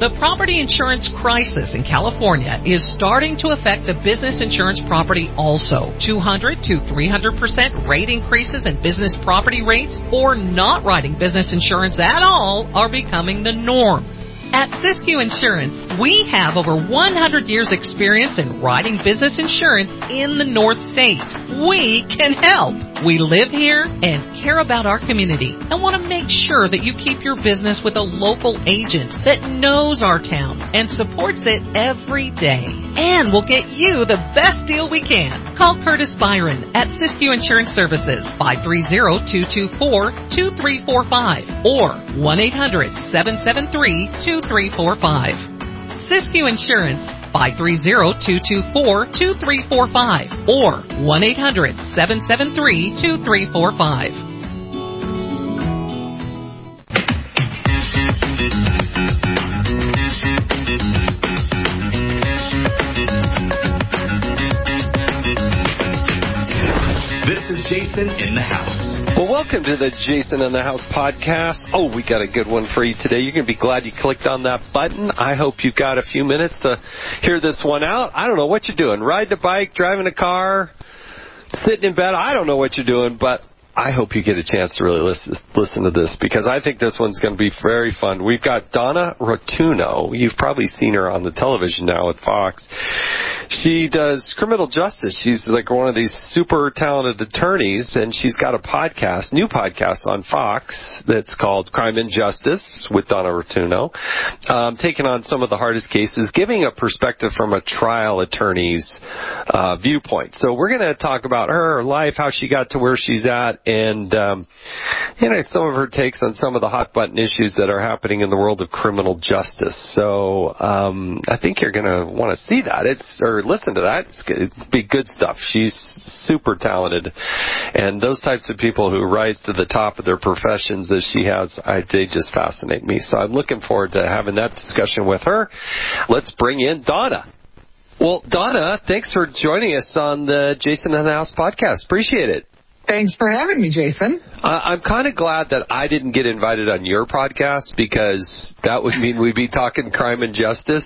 The property insurance crisis in California is starting to affect the business insurance property also. 200 to 300% rate increases in business property rates or not writing business insurance at all are becoming the norm. At Siskiyou Insurance, we have over 100 years experience in writing business insurance in the North State. We can help. We live here and care about our community and want to make sure that you keep your business with a local agent that knows our town and supports it every day. And we'll get you the best deal we can. Call Curtis Byron at Siskiyou Insurance Services, 530-224-2345 or 1-800-773-2345. Siskiyou Insurance, 530-224-2345 or 1-800-773-2345. Jason in the House. Well, welcome to the Jason in the House podcast. Oh, we got a good one for you today. You're going to be glad you clicked on that button. I hope you've got a few minutes to hear this one out. I don't know what you're doing. Riding a bike, driving a car, sitting in bed. I don't know what you're doing, but I hope you get a chance to really listen to this because I think this one's going to be very fun. We've got Donna Rotunno. You've probably seen her on the television now at Fox. She does criminal justice. She's like one of these super talented attorneys, and she's got a podcast, new podcast on Fox that's called Crime and Justice with Donna Rotunno, taking on some of the hardest cases, giving a perspective from a trial attorney's viewpoint. So we're going to talk about her life, how she got to where she's at, and some of her takes on some of the hot button issues that are happening in the world of criminal justice. So I think you're going to want to see that or listen to that. It'll be good stuff. She's super talented, and those types of people who rise to the top of their professions as she has, they just fascinate me. So I'm looking forward to having that discussion with her. Let's bring in Donna. Well, Donna, thanks for joining us on the Jason in the House podcast. Appreciate it. Thanks for having me, Jason. I'm kind of glad that I didn't get invited on your podcast because that would mean we'd be talking crime and justice.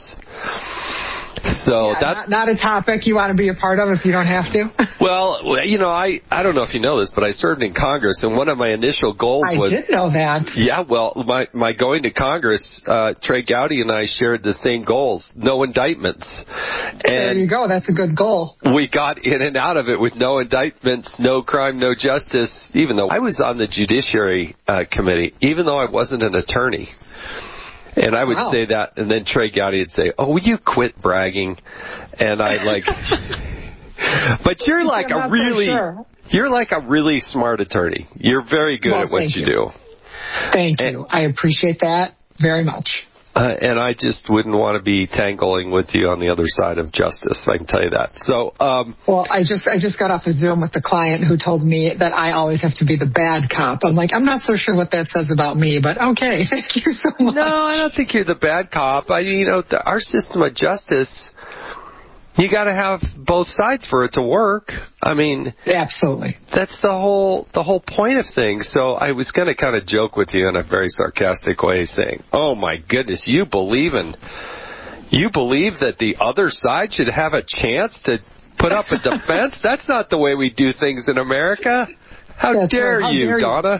So not a topic you want to be a part of if you don't have to. Well, I don't know if you know this, but I served in Congress, and one of my initial goals was... I did know that. Yeah, well, my going to Congress, Trey Gowdy and I shared the same goals, no indictments. And there you go. That's a good goal. We got in and out of it with no indictments, no crime, no justice, even though I was on the Judiciary Committee, even though I wasn't an attorney. And I would say that, and then Trey Gowdy would say, "Oh, will you quit bragging?" And I'd like, but you're like you're like a really smart attorney. You're very good at what you do. Thank you. I appreciate that very much. And I just wouldn't want to be tangling with you on the other side of justice. I can tell you that. So, well, I just got off a Zoom with the client who told me that I always have to be the bad cop. I'm like, I'm not so sure what that says about me, but okay, thank you so much. No, I don't think you're the bad cop. Our system of justice, you got to have both sides for it to work. I mean, absolutely. That's the whole point of things. So I was going to kind of joke with you in a very sarcastic way, saying, "Oh my goodness, you believe that the other side should have a chance to put up a defense? That's not the way we do things in America. How dare you, Donna?"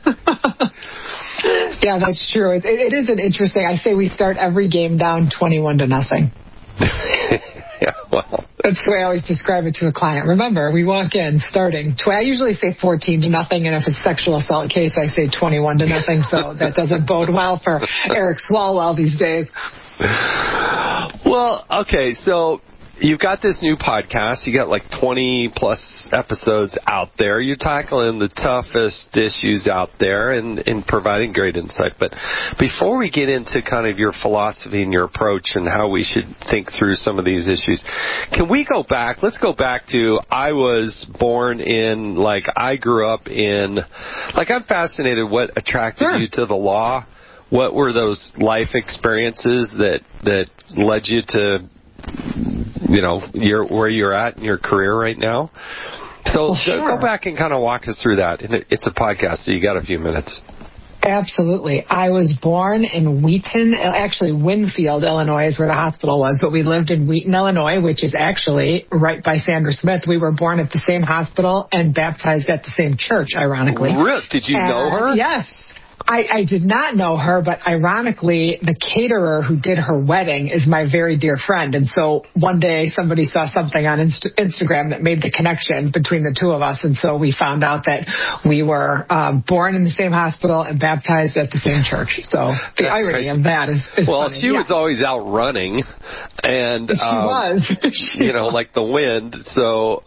Yeah, that's true. It is an interesting. I say we start every game down 21-0. Yeah, well, that's the way I always describe it to a client. Remember, we walk in starting. I usually say 14-0, and if it's a sexual assault case, I say 21-0. So that doesn't bode well for Eric Swalwell these days. Well, okay, so you've got this new podcast. You got like 20 plus episodes out there. You're tackling the toughest issues out there and providing great insight. But before we get into kind of your philosophy and your approach and how we should think through some of these issues, can we go back? Let's go back to I was born in, I grew up in, I'm fascinated what attracted you to the law. What were those life experiences that led you to where you're at in your career right now? So go back and kind of walk us through that. And it's a podcast, so you got a few minutes. Absolutely. I was born in Wheaton, actually Winfield, Illinois is where the hospital was, but we lived in Wheaton, Illinois, which is actually right by Sandra Smith. We were born at the same hospital and baptized at the same church, ironically. Really? Did you know her? Yes. I did not know her, but ironically, the caterer who did her wedding is my very dear friend. And so one day somebody saw something on Instagram that made the connection between the two of us. And so we found out that we were born in the same hospital and baptized at the same church. So the irony of that is well, funny. she was always out running. And she was. like the wind. So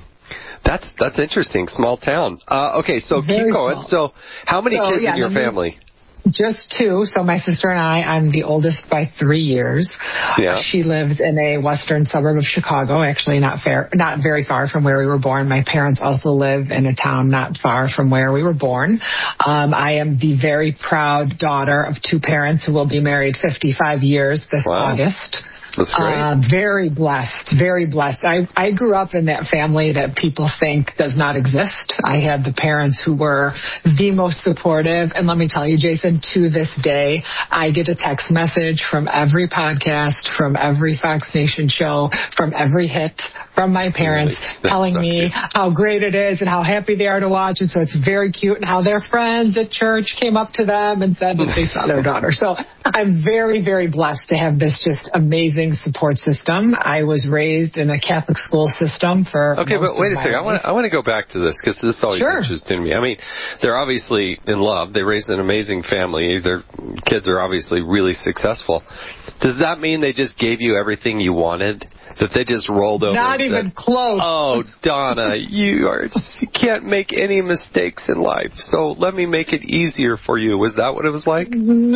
That's interesting. Small town. Okay, so Very keep going. small. So how many kids in your family? Just two. So my sister and I'm the oldest by 3 years. Yeah. She lives in a western suburb of Chicago, actually not very far from where we were born. My parents also live in a town not far from where we were born. I am the very proud daughter of two parents who will be married 55 years this August. That's great. Very blessed, very blessed. I grew up in that family that people think does not exist. I had the parents who were the most supportive. And let me tell you, Jason, to this day, I get a text message from every podcast, from every Fox Nation show, from every hit from my parents telling me how great it is and how happy they are to watch. And so it's very cute, and how their friends at church came up to them and said that they saw their daughter. So I'm very, very blessed to have this just amazing support system. I was raised in a Catholic school system for Okay, but wait a second. I want to go back to this because this is always interesting to me. I mean, they're obviously in love. They raised an amazing family. Their kids are obviously really successful. Does that mean they just gave you everything you wanted? That they just rolled over? Not even close. Oh, Donna, you can't make any mistakes in life, so let me make it easier for you. Was that what it was like?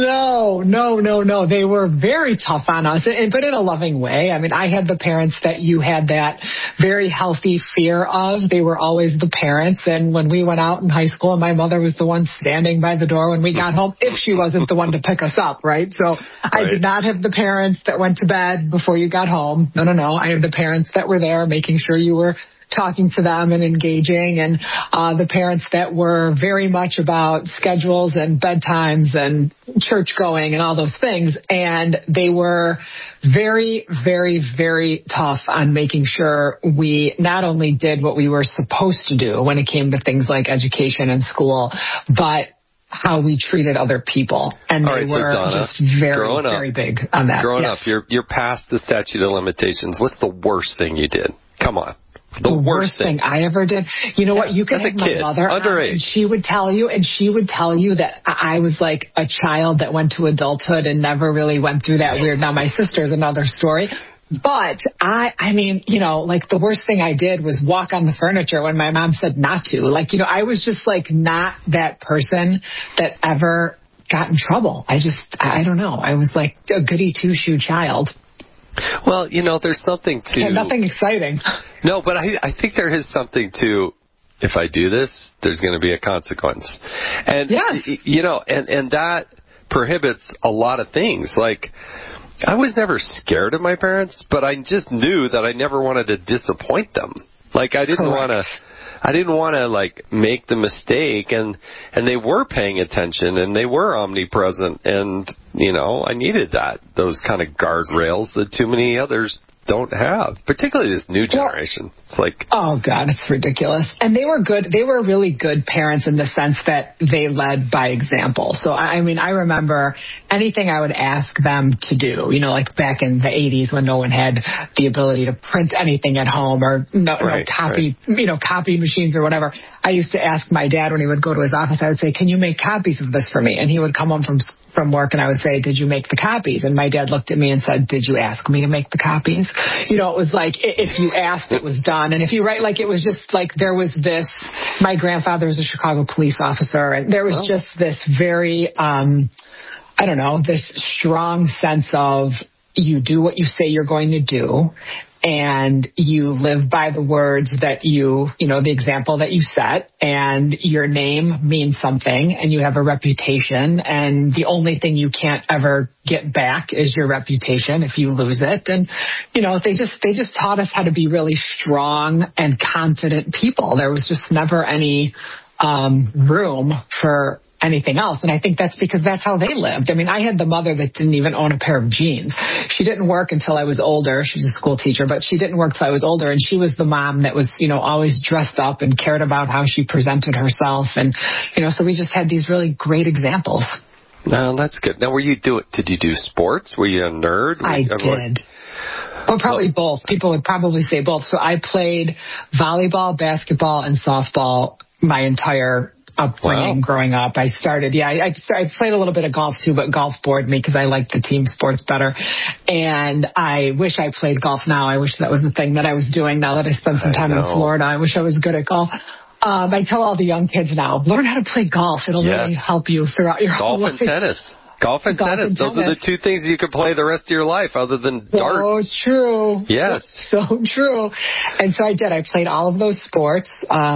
No. They were very tough on us, but in a loving way. I mean, I had the parents that you had that very healthy fear of. They were always the parents, and when we went out in high school, my mother was the one standing by the door when we got home, if she wasn't the one to pick us up, right? So I did not have the parents that went to bed before you got home. No. I have the parents that were there making sure you were talking to them and engaging, and the parents that were very much about schedules and bedtimes and church going and all those things. And they were very, very, very tough on making sure we not only did what we were supposed to do when it came to things like education and school, but how we treated other people. And they were just very, very big on that. Growing up, you're past the statute of limitations. What's the worst thing you did? Come on. The worst thing I ever did. You know what? You could have my mother underage. And she would tell you that I was like a child that went to adulthood and never really went through that weird. Now, my sister's another story. But I mean, like the worst thing I did was walk on the furniture when my mom said not to. Like, I was just like not that person that ever got in trouble. I don't know. I was like a goody two-shoe child. Well, there's something to... And nothing exciting. No, but I think there is something to, if I do this, there's going to be a consequence. And, and that prohibits a lot of things. Like, I was never scared of my parents, but I just knew that I never wanted to disappoint them. Like, I didn't want to like make the mistake, and they were paying attention and they were omnipresent, and I needed those kind of guardrails that too many others don't have, particularly this new generation. It's like, oh God, it's ridiculous. And they were good. They were really good parents in the sense that they led by example. So I mean, I remember anything I would ask them to do, like back in the 80s when no one had the ability to print anything at home or no copy machines or whatever. I used to ask my dad when he would go to his office, I would say, can you make copies of this for me? And he would come home from work and I would say, did you make the copies? And my dad looked at me and said, did you ask me to make the copies? It was like, if you asked, it was done. And if you write, like, it was just like, there was this, my grandfather was a Chicago police officer, and there was just this very, this strong sense of you do what you say you're going to do. And you live by the words that the example that you set, and your name means something, and you have a reputation, and the only thing you can't ever get back is your reputation if you lose it. And, they just taught us how to be really strong and confident people. There was just never any room for anything else. And I think that's because that's how they lived. I mean, I had the mother that didn't even own a pair of jeans. She didn't work until I was older. She was a school teacher, but she didn't work till I was older. And she was the mom that was, always dressed up and cared about how she presented herself. And, so we just had these really great examples. No, that's good. Now, did you do sports? Were you a nerd? I did. Well, probably both. People would probably say both. So I played volleyball, basketball, and softball my entire upbringing growing up. I started, I played a little bit of golf too, but golf bored me because I liked the team sports better. And I wish I played golf now. I wish that was the thing that I was doing now that I spent some time in Florida. I wish I was good at golf. I tell all the young kids now, learn how to play golf. It'll really help you throughout your whole life. Golf and tennis. Golf and tennis. Those are the two things you could play the rest of your life other than darts. So true. Yes. So true. And so I did. I played all of those sports.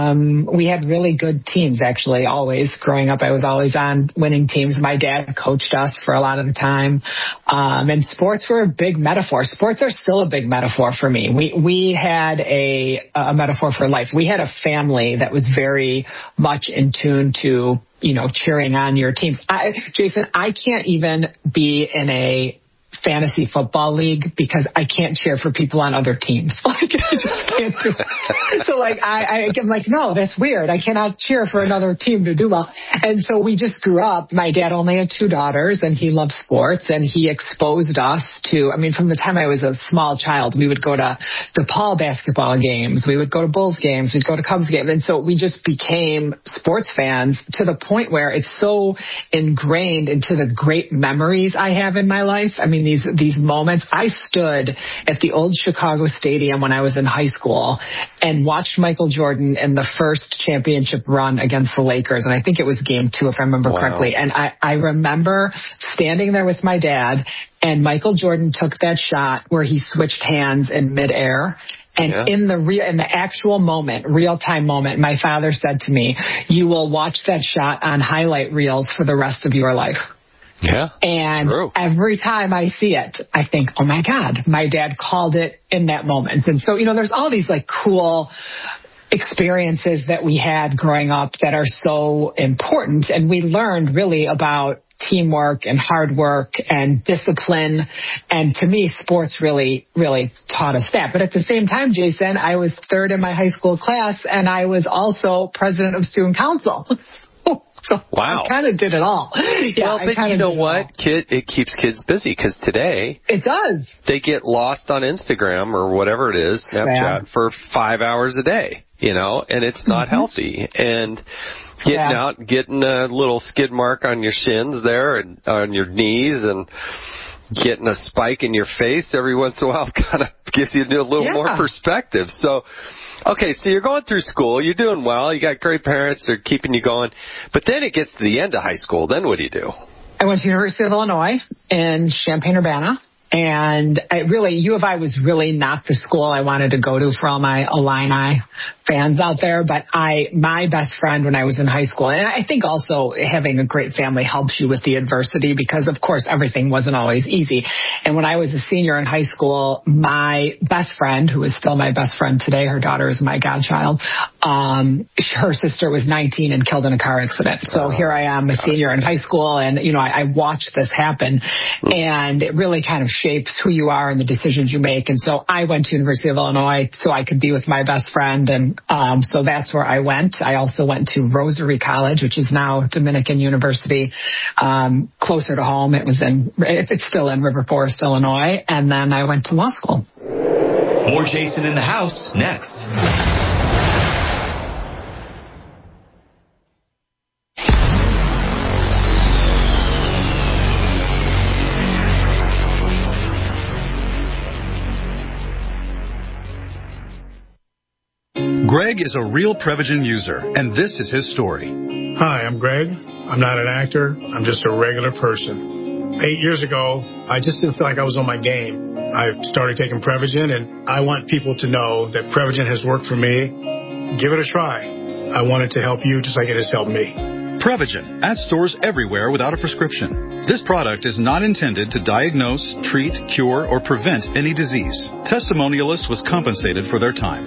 We had really good teams, actually, always. Growing up, I was always on winning teams. My dad coached us for a lot of the time. And sports were a big metaphor. Sports are still a big metaphor for me. We had a metaphor for life. We had a family that was very much in tune to cheering on your teams. Jason, I can't even be in a fantasy football league because I can't cheer for people on other teams. I just can't do it. So I'm like, no, that's weird. I cannot cheer for another team to do well. And so we just grew up. My dad only had 2 daughters and he loved sports and he exposed us to, from the time I was a small child, we would go to DePaul basketball games. We would go to Bulls games. We'd go to Cubs games. And so we just became sports fans to the point where it's so ingrained into the great memories I have in my life. These moments. I stood at the old Chicago Stadium when I was in high school and watched Michael Jordan in the first championship run against the Lakers. And I think it was game 2, if I remember correctly. And I remember standing there with my dad and Michael Jordan took that shot where he switched hands in midair. And in the actual moment, real-time moment, my father said to me, you will watch that shot on highlight reels for the rest of your life. Yeah. And every time I see it, I think, oh my God, my dad called it in that moment. And so, there's all these cool experiences that we had growing up that are so important. And we learned really about teamwork and hard work and discipline. And to me, sports really, really taught us that. But at the same time, Jason, I was 3rd in my high school class and I was also president of student council. So I kind of did it all. Well, but you know what? It keeps kids busy because today it does. They get lost on Instagram or whatever it is, Snapchat, for 5 hours a day, and it's not healthy. And getting out, getting a little skid mark on your shins there and on your knees and getting a spike in your face every once in a while kind of gives you a little more perspective. So, okay, so you're going through school, you're doing well, you got great parents, they're keeping you going, but then it gets to the end of high school, then what do? I went to University of Illinois in Champaign-Urbana, and U of I was really not the school I wanted to go to for all my Illini fans out there, but my best friend when I was in high school, and I think also having a great family helps you with the adversity because, of course, everything wasn't always easy. And when I was a senior in high school, my best friend, who is still my best friend today, her daughter is my godchild, her sister was 19 and killed in a car accident. So here I am, a senior in high school, and, I watched this happen, and it really kind of shapes who you are and the decisions you make. And so I went to University of Illinois so I could be with my best friend, and so that's where I went. I also went to Rosary College, which is now Dominican University, closer to home. It's still in River Forest, Illinois. And then I went to law school. More Jason in the House next. Greg is a real Prevagen user, and this is his story. Hi, I'm Greg. I'm not an actor. I'm just a regular person. 8 years ago, I just didn't feel like I was on my game. I started taking Prevagen, and I want people to know that Prevagen has worked for me. Give it a try. I want it to help you just like it has helped me. Prevagen, at stores everywhere without a prescription. This product is not intended to diagnose, treat, cure, or prevent any disease. Testimonialists was compensated for their time.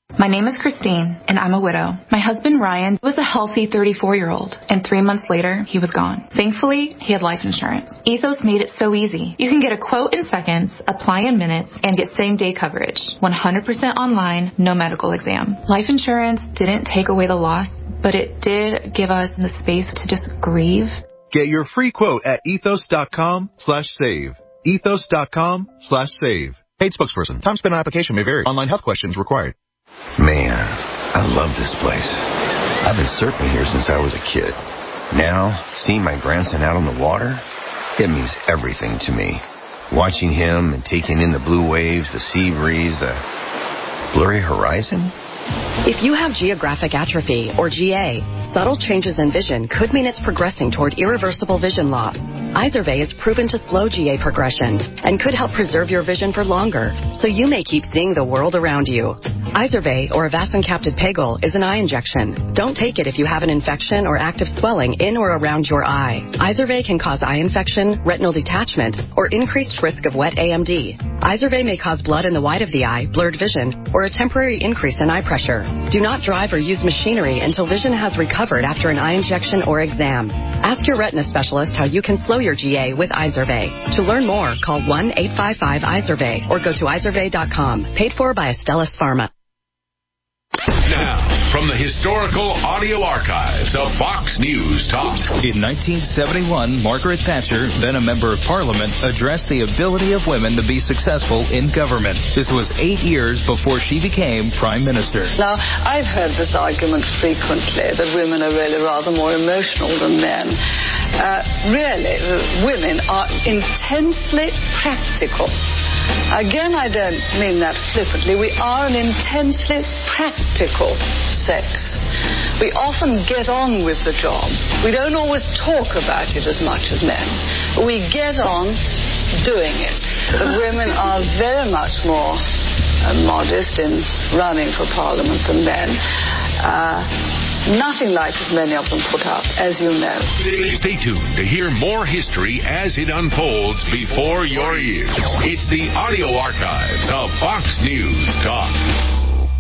My name is Christine, and I'm a widow. My husband, Ryan, was a healthy 34-year-old, and 3 months later, he was gone. Thankfully, he had life insurance. Ethos made it so easy. You can get a quote in seconds, apply in minutes, and get same-day coverage. 100% online, no medical exam. Life insurance didn't take away the loss, but it did give us the space to just grieve. Get your free quote at ethos.com/save. Ethos.com/save. Paid spokesperson. Time spent on application may vary. Online health questions required. Man, I love this place. I've been surfing here since I was a kid. Now, seeing my grandson out on the water, it means everything to me. Watching him and taking in the blue waves, the sea breeze, the blurry horizon. If you have geographic atrophy, or GA, subtle changes in vision could mean it's progressing toward irreversible vision loss. Izervay is proven to slow GA progression and could help preserve your vision for longer, so you may keep seeing the world around you. Izervay, or avacincaptad pegol, is an eye injection. Don't take it if you have an infection or active swelling in or around your eye. Izervay can cause eye infection, retinal detachment, or increased risk of wet AMD. Izervay may cause blood in the white of the eye, blurred vision, or a temporary increase in eye pressure. Do not drive or use machinery until vision has recovered after an eye injection or exam. Ask your retina specialist how you can slow your GA with Izervay. To learn more, call 1-855-IZERVAY or go to izervay.com. Paid for by Astellas Pharma. Now, from the historical audio archives of Fox News Talk. In 1971, Margaret Thatcher, then a member of Parliament, addressed the ability of women to be successful in government. This was 8 years before she became Prime Minister. Now, I've heard this argument frequently that women are really rather more emotional than men. Really, women are intensely practical. Again, I don't mean that flippantly. We are an intensely practical sex. We often get on with the job. We don't always talk about it as much as men, but we get on doing it. But women are very much more modest in running for Parliament than men. Nothing like as many of them put up, as you know. Stay tuned to hear more history as it unfolds before your ears. It's the audio archives of Fox News Talk.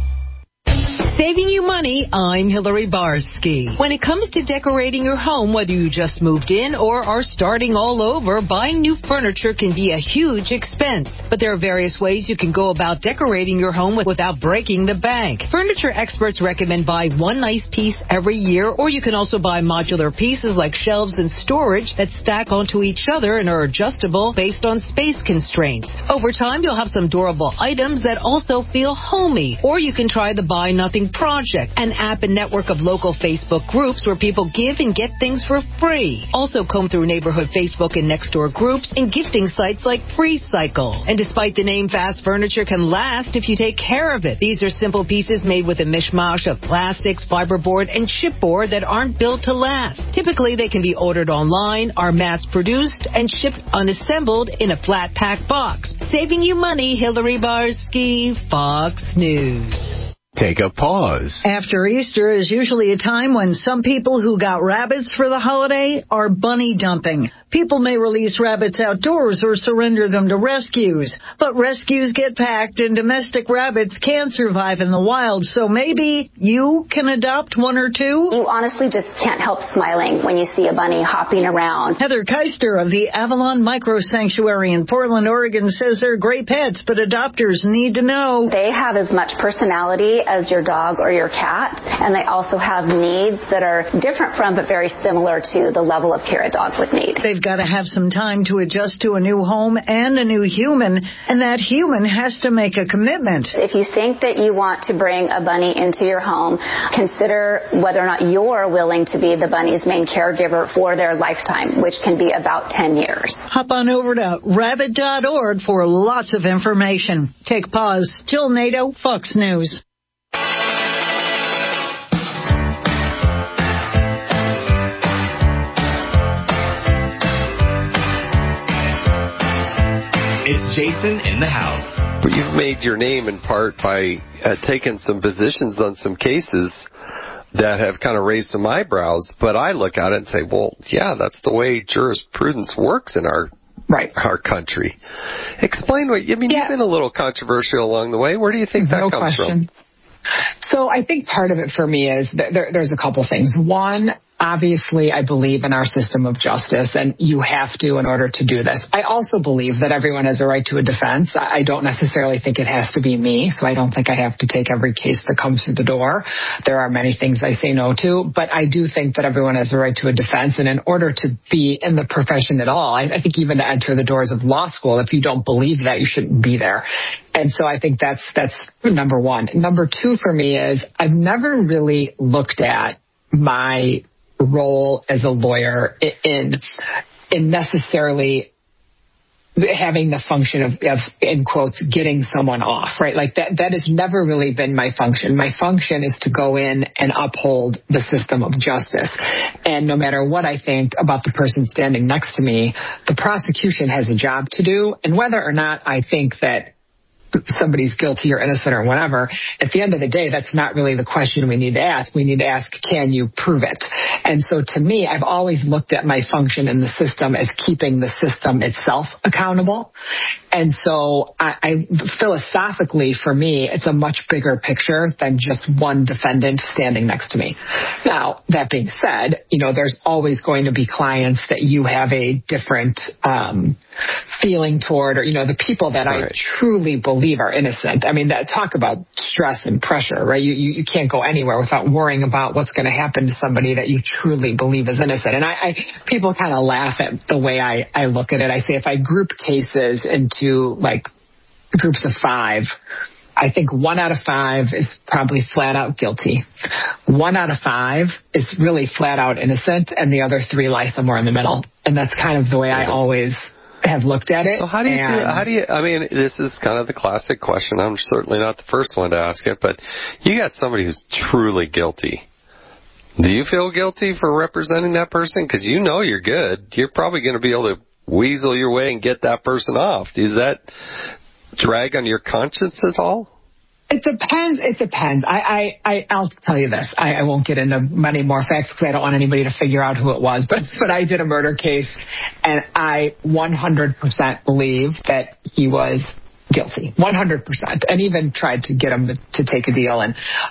Saving you money, I'm Hillary Barsky. When it comes to decorating your home, whether you just moved in or are starting all over, buying new furniture can be a huge expense. But there are various ways you can go about decorating your home without breaking the bank. Furniture experts recommend buy one nice piece every year, or you can also buy modular pieces like shelves and storage that stack onto each other and are adjustable based on space constraints. Over time, you'll have some durable items that also feel homey. Or you can try the Buy Nothing Project, an app and network of local Facebook groups where people give and get things for free. Also comb through neighborhood Facebook and Nextdoor groups and gifting sites like FreeCycle. And despite the name, fast furniture can last if you take care of it. These are simple pieces made with a mishmash of plastics, fiberboard, and chipboard that aren't built to last. Typically, they can be ordered online, are mass-produced, and shipped unassembled in a flat pack box. Saving you money, Hillary Barsky, Fox News. Take a pause. After Easter is usually a time when some people who got rabbits for the holiday are bunny dumping. People may release rabbits outdoors or surrender them to rescues, but rescues get packed and domestic rabbits can't survive in the wild, so maybe you can adopt one or two? You honestly just can't help smiling when you see a bunny hopping around. Heather Keister of the Avalon Micro Sanctuary in Portland, Oregon says they're great pets, but adopters need to know. They have as much personality as your dog or your cat, and they also have needs that are different from but very similar to the level of care a dog would need. They've got to have some time to adjust to a new home and a new human, and that human has to make a commitment. If you think that you want to bring a bunny into your home, consider whether or not you're willing to be the bunny's main caregiver for their lifetime, which can be about 10 years. Hop on over to rabbit.org for lots of information. Take pause. Jill Nato, Fox News. It's Jason in the house. But you've made your name in part by taking some positions on some cases that have kind of raised some eyebrows. But I look at it and say, well, yeah, that's the way jurisprudence works in our country. Explain what, you've been a little controversial along the way. Where do you think that comes from? So I think part of it for me is there's a couple things. One, obviously, I believe in our system of justice, and you have to in order to do this. I also believe that everyone has a right to a defense. I don't necessarily think it has to be me, so I don't think I have to take every case that comes through the door. There are many things I say no to, but I do think that everyone has a right to a defense, and in order to be in the profession at all, I think even to enter the doors of law school, if you don't believe that, you shouldn't be there. And so I think that's number one. Number two for me is I've never really looked at my role as a lawyer in necessarily having the function of, in quotes, getting someone off, right? Like that has never really been my function. My function is to go in and uphold the system of justice. And no matter what I think about the person standing next to me, the prosecution has a job to do. And whether or not I think that somebody's guilty or innocent or whatever, at the end of the day, that's not really the question we need to ask. We need to ask, can you prove it? And so to me, I've always looked at my function in the system as keeping the system itself accountable. And so I philosophically, for me, it's a much bigger picture than just one defendant standing next to me. Now, that being said, there's always going to be clients that you have a different feeling toward, or, the people that I truly believe are innocent. I mean, talk about stress and pressure, right? You can't go anywhere without worrying about what's going to happen to somebody that you truly believe is innocent. And people kind of laugh at the way I look at it. I say if I group cases into like groups of 5, I think 1 out of 5 is probably flat out guilty. 1 out of 5 is really flat out innocent, and the other 3 lie somewhere in the middle. And that's kind of the way I always have looked at it. So how do you I mean, this is kind of the classic question. I'm certainly not the first one to ask it, but you got somebody who's truly guilty. Do you feel guilty for representing that person? Because you're good. You're probably going to be able to weasel your way and get that person off. Does that drag on your conscience at all? It depends. I'll tell you this. I won't get into many more facts because I don't want anybody to figure out who it was. But I did a murder case, and I 100% believe that he was guilty. 100%. And even tried to get him to take a deal.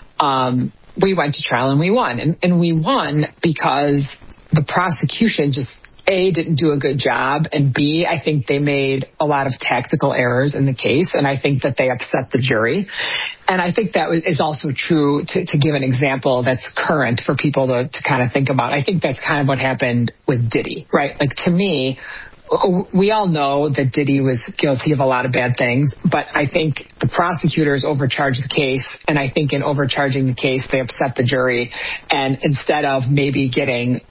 And we went to trial, and we won. And we won because the prosecution just, A, didn't do a good job, and B, I think they made a lot of tactical errors in the case, and I think that they upset the jury. And I think that is also true, to give an example that's current for people to kind of think about. I think that's kind of what happened with Diddy, right? Like, to me, we all know that Diddy was guilty of a lot of bad things, but I think the prosecutors overcharged the case, and I think in overcharging the case, they upset the jury, and instead of maybe getting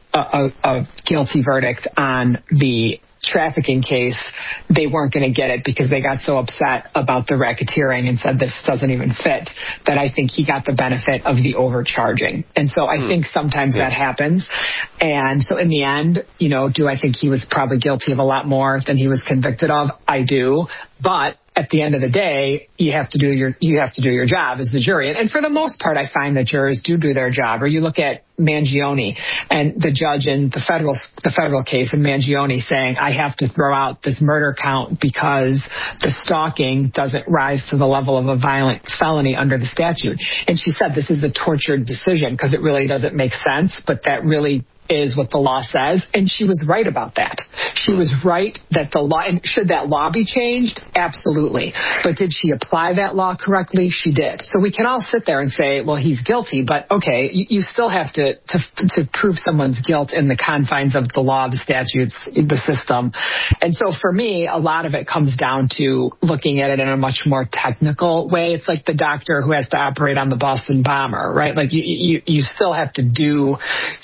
a guilty verdict on the trafficking case, they weren't going to get it because they got so upset about the racketeering and said this doesn't even fit, that I think he got the benefit of the overcharging. And so I think sometimes that happens. And so in the end, do I think he was probably guilty of a lot more than he was convicted of? I do. But at the end of the day, you have to do your job as the jury. And for the most part, I find that jurors do their job. Or you look at Mangione and the judge in the federal case in Mangione saying, I have to throw out this murder count because the stalking doesn't rise to the level of a violent felony under the statute. And she said this is a tortured decision because it really doesn't make sense, but that really is what the law says, and she was right about that. She was right that the law, and should that law be changed? Absolutely. But did she apply that law correctly? She did. So we can all sit there and say, well, he's guilty, but okay, you still have to prove someone's guilt in the confines of the law, the statutes, the system. And so for me, a lot of it comes down to looking at it in a much more technical way. It's like the doctor who has to operate on the Boston bomber, right? Like you still have to do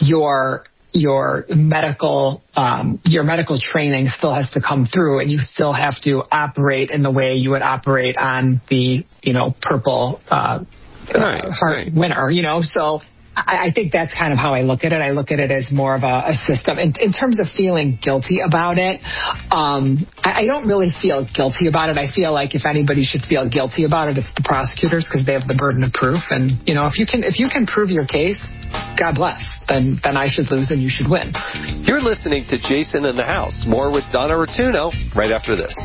your medical training still has to come through, and you still have to operate in the way you would operate on the purple heart winner. So I think that's kind of how I look at it. I look at it as more of a system. In terms of feeling guilty about it, I don't really feel guilty about it. I feel like if anybody should feel guilty about it, it's the prosecutors, because they have the burden of proof. And if you can prove your case, God bless. Then I should lose and you should win. You're listening to Jason in the House. More with Donna Rotuno right after this.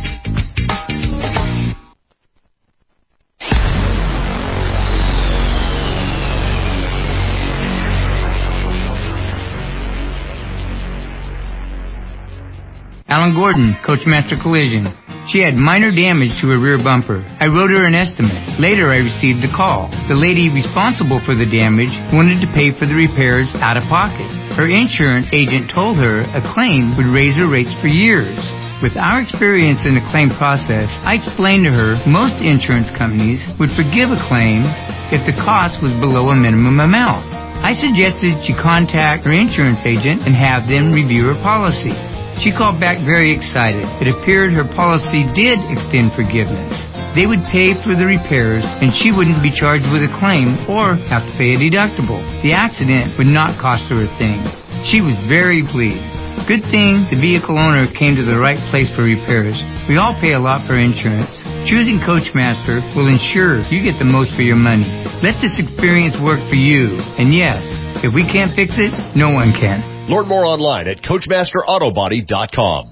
Alan Gordon, Coachmaster Collision. She had minor damage to her rear bumper. I wrote her an estimate. Later, I received the call. The lady responsible for the damage wanted to pay for the repairs out of pocket. Her insurance agent told her a claim would raise her rates for years. With our experience in the claim process, I explained to her most insurance companies would forgive a claim if the cost was below a minimum amount. I suggested she contact her insurance agent and have them review her policy. She called back very excited. It appeared her policy did extend forgiveness. They would pay for the repairs, and she wouldn't be charged with a claim or have to pay a deductible. The accident would not cost her a thing. She was very pleased. Good thing the vehicle owner came to the right place for repairs. We all pay a lot for insurance. Choosing Coachmaster will ensure you get the most for your money. Let this experience work for you. And yes, if we can't fix it, no one can. Learn more online at CoachmasterAutobody.com.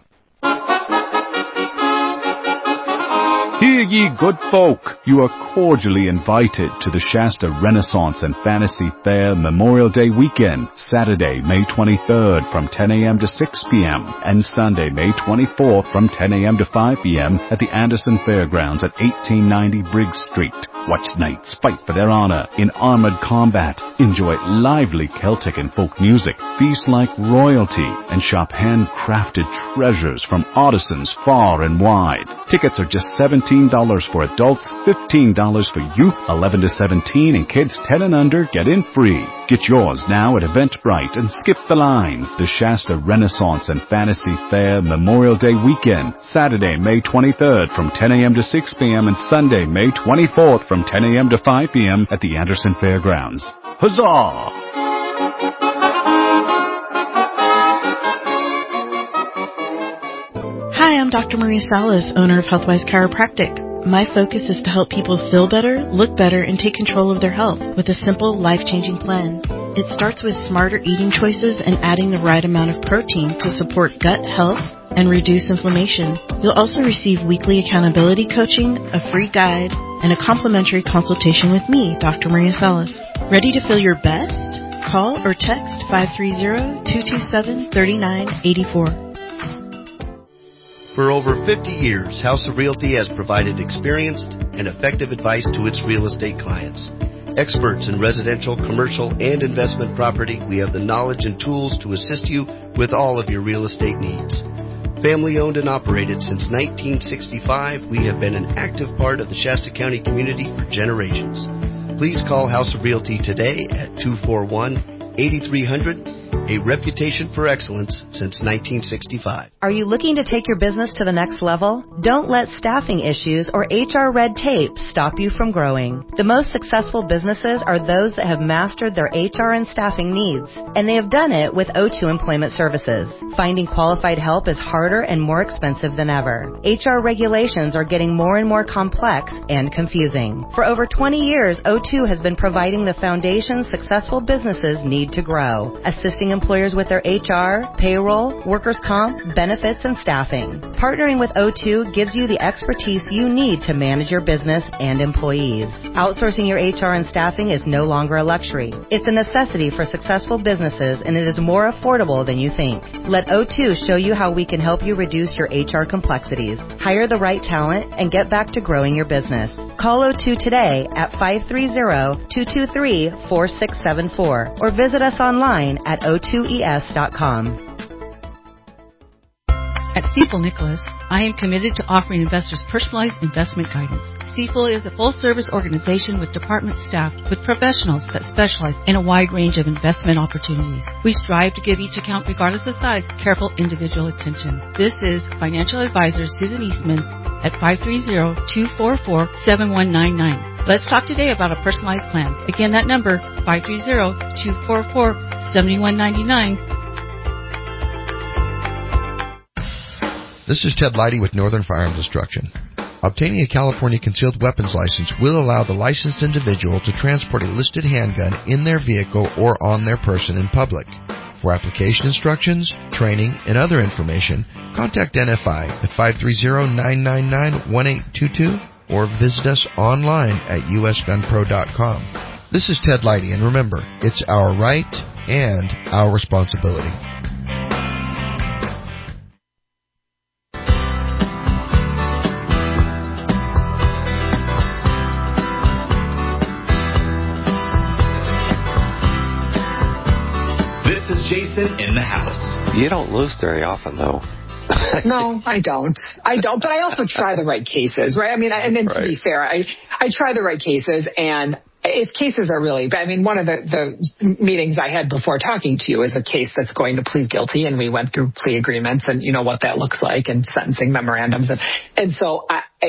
Hear ye, good folk, you are cordially invited to the Shasta Renaissance and Fantasy Fair Memorial Day weekend, Saturday, May 23rd from 10 a.m. to 6 p.m. and Sunday, May 24th from 10 a.m. to 5 p.m. at the Anderson Fairgrounds at 1890 Briggs Street. Watch knights fight for their honor in armored combat, enjoy lively Celtic and folk music, feast like royalty, and shop handcrafted treasures from artisans far and wide. Tickets are just $17 for adults, $15 for youth, 11 to 17, and kids 10 and under get in free. Get yours now at Eventbrite and skip the lines. The Shasta Renaissance and Fantasy Fair Memorial Day weekend, Saturday, May 23rd from 10 a.m. to 6 p.m. and Sunday, May 24th from 10 a.m. to 5 p.m. at the Anderson Fairgrounds. Huzzah! Hi, I'm Dr. Maria Salas, owner of Healthwise Chiropractic. My focus is to help people feel better, look better, and take control of their health with a simple, life-changing plan. It starts with smarter eating choices and adding the right amount of protein to support gut health and reduce inflammation. You'll also receive weekly accountability coaching, a free guide, and a complimentary consultation with me, Dr. Maria Salas. Ready to feel your best? Call or text 530-227-3984. For over 50 years, House of Realty has provided experienced and effective advice to its real estate clients. Experts in residential, commercial, and investment property, we have the knowledge and tools to assist you with all of your real estate needs. Family owned and operated since 1965, we have been an active part of the Shasta County community for generations. Please call House of Realty today at 241-8300. A reputation for excellence since 1965. Are you looking to take your business to the next level? Don't let staffing issues or HR red tape stop you from growing. The most successful businesses are those that have mastered their HR and staffing needs, and they have done it with O2 Employment Services. Finding qualified help is harder and more expensive than ever. HR regulations are getting more and more complex and confusing. For over 20 years, O2 has been providing the foundation successful businesses need to grow, assisting employers with their HR, payroll, workers' comp, benefits, and staffing. Partnering with O2 gives you the expertise you need to manage your business and employees. Outsourcing your HR and staffing is no longer a luxury. It's a necessity for successful businesses, and it is more affordable than you think. Let O2 show you how we can help you reduce your HR complexities, hire the right talent, and get back to growing your business. Call O2 today at 530-223-4674 or visit us online at o2es.com. At Stifel Nicholas, I am committed to offering investors personalized investment guidance. Stifel is a full-service organization with department staffed with professionals that specialize in a wide range of investment opportunities. We strive to give each account, regardless of size, careful individual attention. This is financial advisor Susan Eastman at 530-244-7199. Let's talk today about a personalized plan. Again, that number, 530-244-7199. This is Ted Leidy with Northern Firearms Instruction. Obtaining a California concealed weapons license will allow the licensed individual to transport a listed handgun in their vehicle or on their person in public. For application instructions, training, and other information, contact NFI at 530-999-1822 or visit us online at usgunpro.com. This is Ted Leidy, and remember, it's our right and our responsibility. You don't lose very often, though. No, I don't. But I also try the right cases, right? I mean, and then to be fair, I try the right cases, and if cases are really bad, I mean, one of the meetings I had before talking to you is a case that's going to plead guilty, and we went through plea agreements and, you know, what that looks like and sentencing memorandums. And so,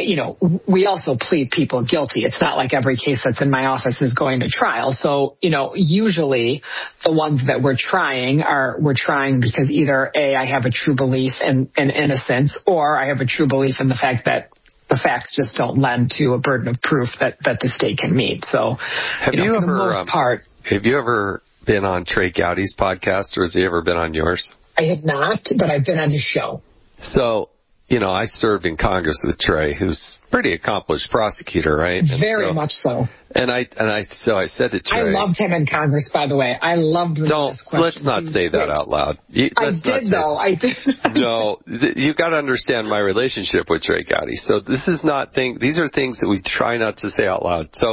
we also plead people guilty. It's not like every case that's in my office is going to trial. So, you know, usually the ones that we're trying because either A, I have a true belief in innocence, or I have a true belief in the fact that the facts just don't lend to a burden of proof that the state can meet. So, for the most part. Have you ever been on Trey Gowdy's podcast, or has he ever been on yours? I have not, but I've been on his show. So, you know, I served in Congress with Trey, who's a pretty accomplished prosecutor, right? Very much so. And I said to Trey, I loved him in Congress, by the way. I loved his questions. Let's not say that out loud. I did. No, you've got to understand my relationship with Trey Gowdy. So these are things that we try not to say out loud. So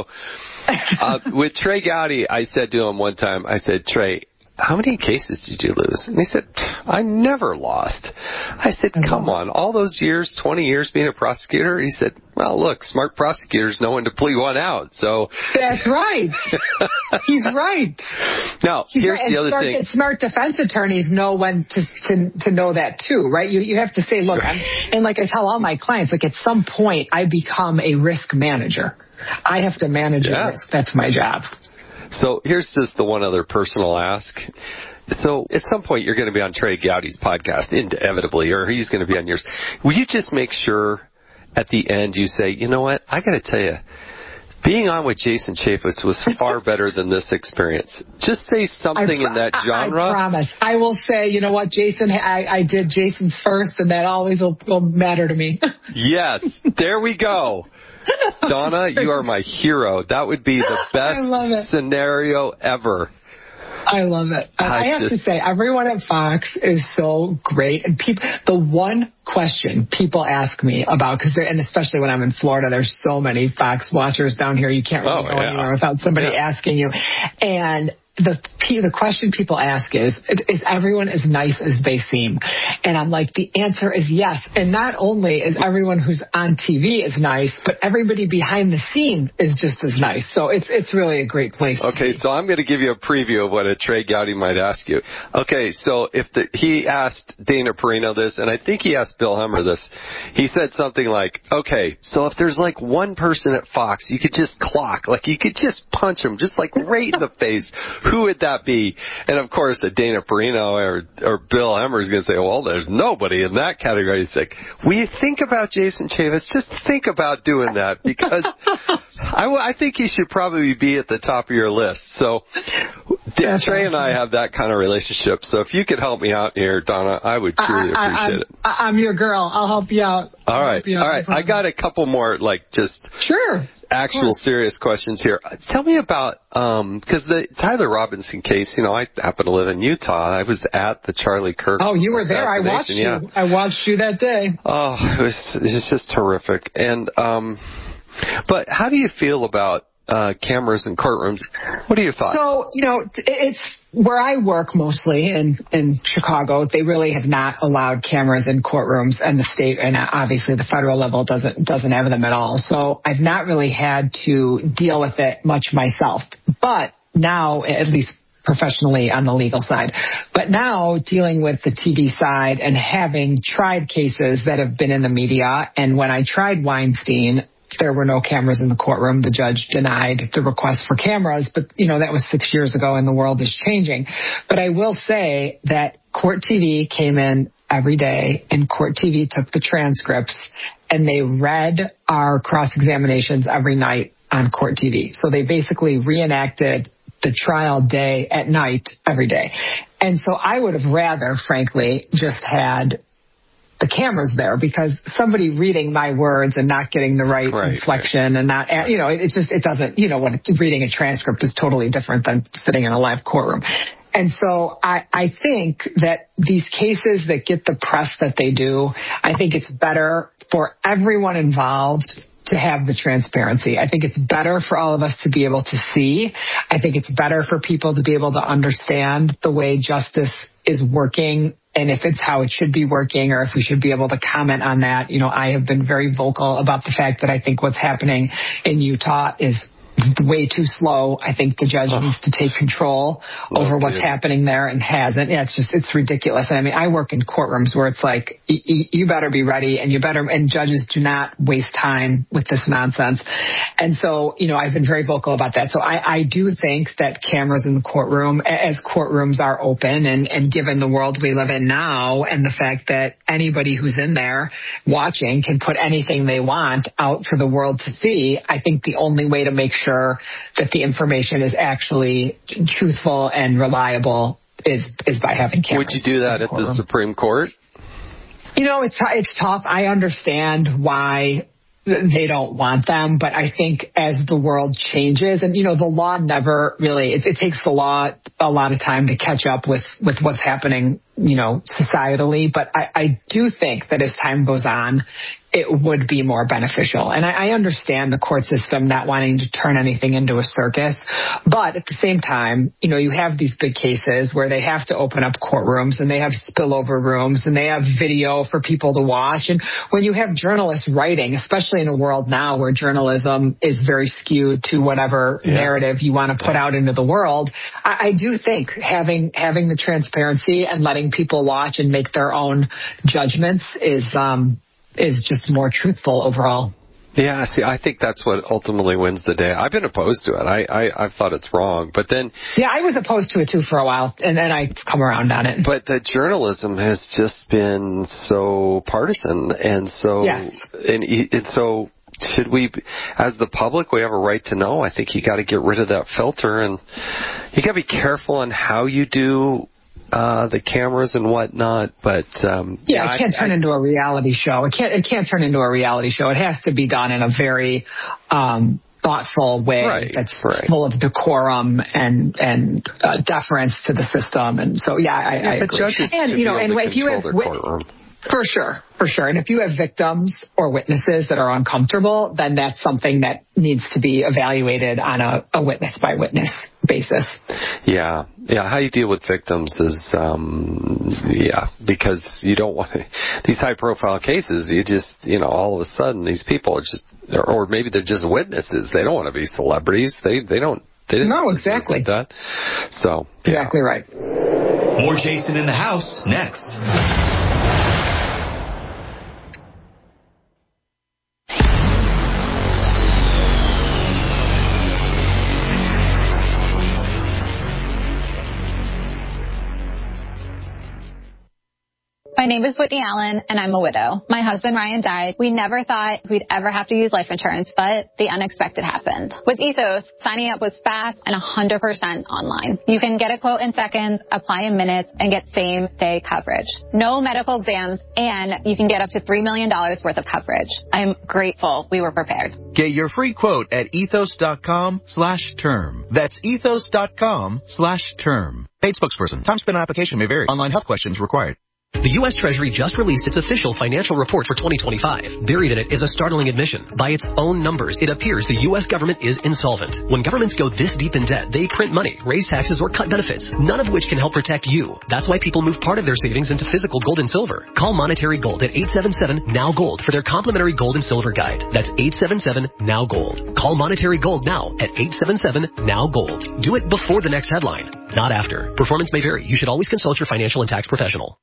with Trey Gowdy, I said to him one time, I said, Trey, how many cases did you lose? And he said, I never lost. I said, come on, all those years, 20 years being a prosecutor? He said, well, look, smart prosecutors know when to plead one out. So that's right. He's right. Now, here's the other thing. Smart defense attorneys know when to know that too, right? You have to say, look, and like I tell all my clients, like at some point I become a risk manager. I have to manage risk. That's my job. So here's just the one other personal ask. So at some point you're going to be on Trey Gowdy's podcast, inevitably, or he's going to be on yours. Will you just make sure at the end you say, you know what, I got to tell you, being on with Jason Chaffetz was far better than this experience. Just say something in that genre. I promise. I will say, you know what, Jason, I did Jason's first, and that always will matter to me. Yes, there we go. Donna, you are my hero. That would be the best scenario ever. I love it. I have to say, everyone at Fox is so great. And the one question people ask me about, and especially when I'm in Florida, there's so many Fox watchers down here, you can't really go anywhere without somebody asking you. And the question people ask is everyone as nice as they seem? And I'm like, the answer is yes. And not only is everyone who's on TV is nice, but everybody behind the scenes is just as nice. So it's really a great place to be. So I'm going to give you a preview of what a Trey Gowdy might ask you. Okay, so he asked Dana Perino this, and I think he asked Bill Hemmer this. He said something like, okay, so if there's like one person at Fox you could just clock, like you could just punch him, just like right in the face, who would that be? And of course, Dana Perino or Bill Hemmer is going to say, well, there's nobody in that category. It's like, will you think about Jason Chaffetz? Just think about doing that, because I think he should probably be at the top of your list. So Trey and I have that kind of relationship. So if you could help me out here, Donna, I would truly appreciate it. I'm your girl. I'll help you out. All right. I got a couple more, like, just actual serious questions here. Tell me about, because the Tyler Robinson case, you know, I happen to live in Utah. I was at the Charlie Kirk. Oh, you were there. I watched you. I watched you that day. Oh, it was just terrific. And, but how do you feel about cameras in courtrooms? What are your thoughts? So, you know, it's where I work mostly in Chicago. They really have not allowed cameras in courtrooms, and the state and obviously the federal level doesn't have them at all. So I've not really had to deal with it much myself. But now, at least professionally on the legal side, but now dealing with the TV side and having tried cases that have been in the media, and when I tried Weinstein, there were no cameras in the courtroom. The judge denied the request for cameras, but, you know, that was 6 years ago and the world is changing. But I will say that Court TV came in every day, and Court TV took the transcripts and they read our cross-examinations every night on Court TV. So they basically reenacted the trial day at night every day. And so I would have rather, frankly, just had the cameras there, because somebody reading my words and not getting the right inflection and not, you know, it doesn't, you know, when reading a transcript is totally different than sitting in a live courtroom. And so I think that these cases that get the press that they do, I think it's better for everyone involved to have the transparency. I think it's better for all of us to be able to see. I think it's better for people to be able to understand the way justice is working and if it's how it should be working or if we should be able to comment on that. I have been very vocal about the fact that I think what's happening in Utah is way too slow. I think the judge needs to take control over what's happening there and hasn't. Yeah, it's ridiculous. And I mean, I work in courtrooms where it's like, you better be ready and judges do not waste time with this nonsense. And so, I've been very vocal about that. So I do think that cameras in the courtroom, as courtrooms are open and given the world we live in now and the fact that anybody who's in there watching can put anything they want out for the world to see, I think the only way to make sure that the information is actually truthful and reliable is by having cameras. Would you do that at the Supreme Court? It's tough. I understand why they don't want them, but I think as the world changes, and the law never really, it takes the law a lot of time to catch up with what's happening, societally. But I do think that as time goes on, it would be more beneficial. And I understand the court system not wanting to turn anything into a circus. But at the same time, you have these big cases where they have to open up courtrooms and they have spillover rooms and they have video for people to watch. And when you have journalists writing, especially in a world now where journalism is very skewed to whatever narrative you want to put out into the world, I do think having the transparency and letting people watch and make their own judgments is just more truthful overall. Yeah, see, I think that's what ultimately wins the day. I've been opposed to it. I've thought it's wrong, but then... Yeah, I was opposed to it too for a while, and then I've come around on it. But the journalism has just been so partisan, and so... Yes. And so... Should we, as the public, we have a right to know. I think you got to get rid of that filter, and you got to be careful on how you do the cameras and whatnot. But it can't turn into a reality show. It can't turn into a reality show. It has to be done in a very thoughtful way that's full of decorum and deference to the system. And so, I agree. And if you have For sure. And if you have victims or witnesses that are uncomfortable, then that's something that needs to be evaluated on a witness-by-witness basis. Yeah. How you deal with victims is, because you don't want these high-profile cases, you just, all of a sudden these people are just, or maybe they're just witnesses. They don't want to be celebrities. They didn't. No, exactly. Like that. So. Exactly right. More Jason in the House next. My name is Whitney Allen, and I'm a widow. My husband, Ryan, died. We never thought we'd ever have to use life insurance, but the unexpected happened. With Ethos, signing up was fast and 100% online. You can get a quote in seconds, apply in minutes, and get same-day coverage. No medical exams, and you can get up to $3 million worth of coverage. I'm grateful we were prepared. Get your free quote at ethos.com/term. That's ethos.com/term. Paid spokesperson. Time spent on application may vary. Online health questions required. The U.S. Treasury just released its official financial report for 2025. Buried in it is a startling admission. By its own numbers, it appears the U.S. government is insolvent. When governments go this deep in debt, they print money, raise taxes, or cut benefits, none of which can help protect you. That's why people move part of their savings into physical gold and silver. Call Monetary Gold at 877-NOW-GOLD for their complimentary gold and silver guide. That's 877-NOW-GOLD. Call Monetary Gold now at 877-NOW-GOLD. Do it before the next headline, not after. Performance may vary. You should always consult your financial and tax professional.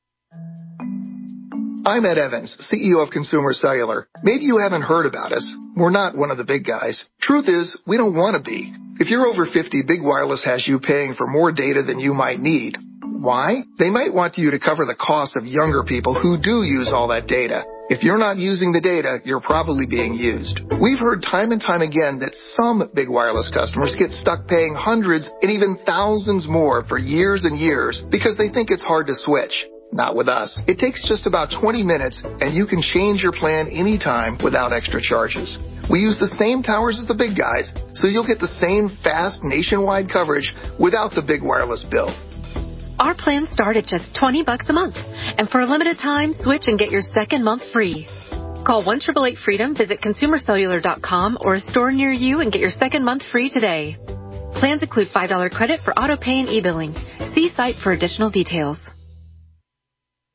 I'm Ed Evans, CEO of Consumer Cellular. Maybe you haven't heard about us. We're not one of the big guys. Truth is, we don't want to be. If you're over 50, Big Wireless has you paying for more data than you might need. Why? They might want you to cover the cost of younger people who do use all that data. If you're not using the data, you're probably being used. We've heard time and time again that some Big Wireless customers get stuck paying hundreds and even thousands more for years and years because they think it's hard to switch. Not with us. It takes just about 20 minutes, and you can change your plan anytime without extra charges. We use the same towers as the big guys, so you'll get the same fast nationwide coverage without the Big Wireless bill. Our plans start at just $20 a month, and for a limited time, switch and get your second month free. Call 1-888-FREEDOM, visit consumercellular.com or a store near you and get your second month free today. Plans include $5 credit for auto pay and e-billing. See site for additional details.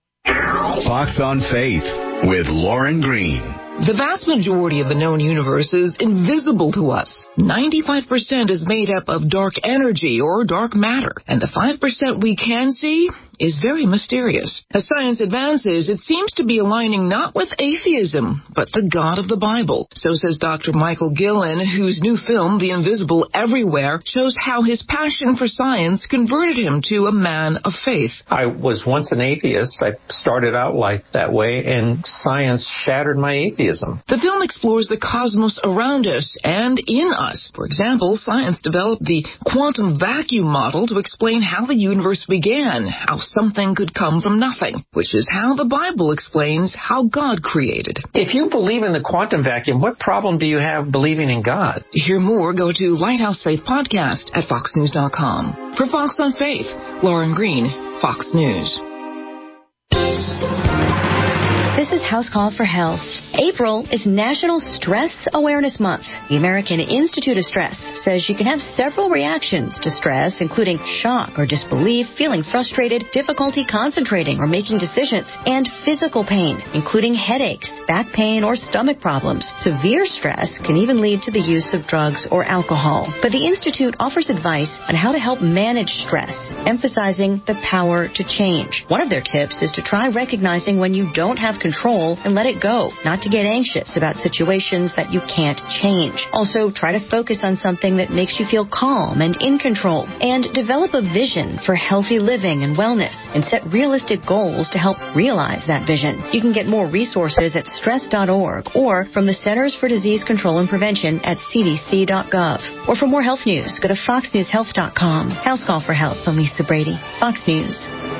Fox on Faith with Lauren Green. The vast majority of the known universe is invisible to us. 95% is made up of dark energy or dark matter, and the 5% we can see is very mysterious. As science advances, it seems to be aligning not with atheism, but the God of the Bible. So says Dr. Michael Gillen, whose new film, The Invisible Everywhere, shows how his passion for science converted him to a man of faith. I was once an atheist. I started out life that way, and science shattered my atheism. The film explores the cosmos around us and in us. For example, science developed the quantum vacuum model to explain how the universe began, how something could come from nothing, which is how the Bible explains how God created. If you believe in the quantum vacuum, what problem do you have believing in God? To hear more, go to Lighthouse Faith Podcast at foxnews.com. For Fox on Faith, Lauren Green, Fox News. This is House Call for Health. April is National Stress Awareness Month. The American Institute of Stress says you can have several reactions to stress, including shock or disbelief, feeling frustrated, difficulty concentrating or making decisions, and physical pain, including headaches, back pain, or stomach problems. Severe stress can even lead to the use of drugs or alcohol. But the Institute offers advice on how to help manage stress, emphasizing the power to change. One of their tips is to try recognizing when you don't have control and let it go, not to get anxious about situations that you can't change. Also, try to focus on something that makes you feel calm and in control, and develop a vision for healthy living and wellness, and set realistic goals to help realize that vision. You can get more resources at stress.org or from the Centers for Disease Control and Prevention at cdc.gov. Or for more health news, go to foxnewshealth.com. House Call for Health. I'm Lisa Brady, Fox News.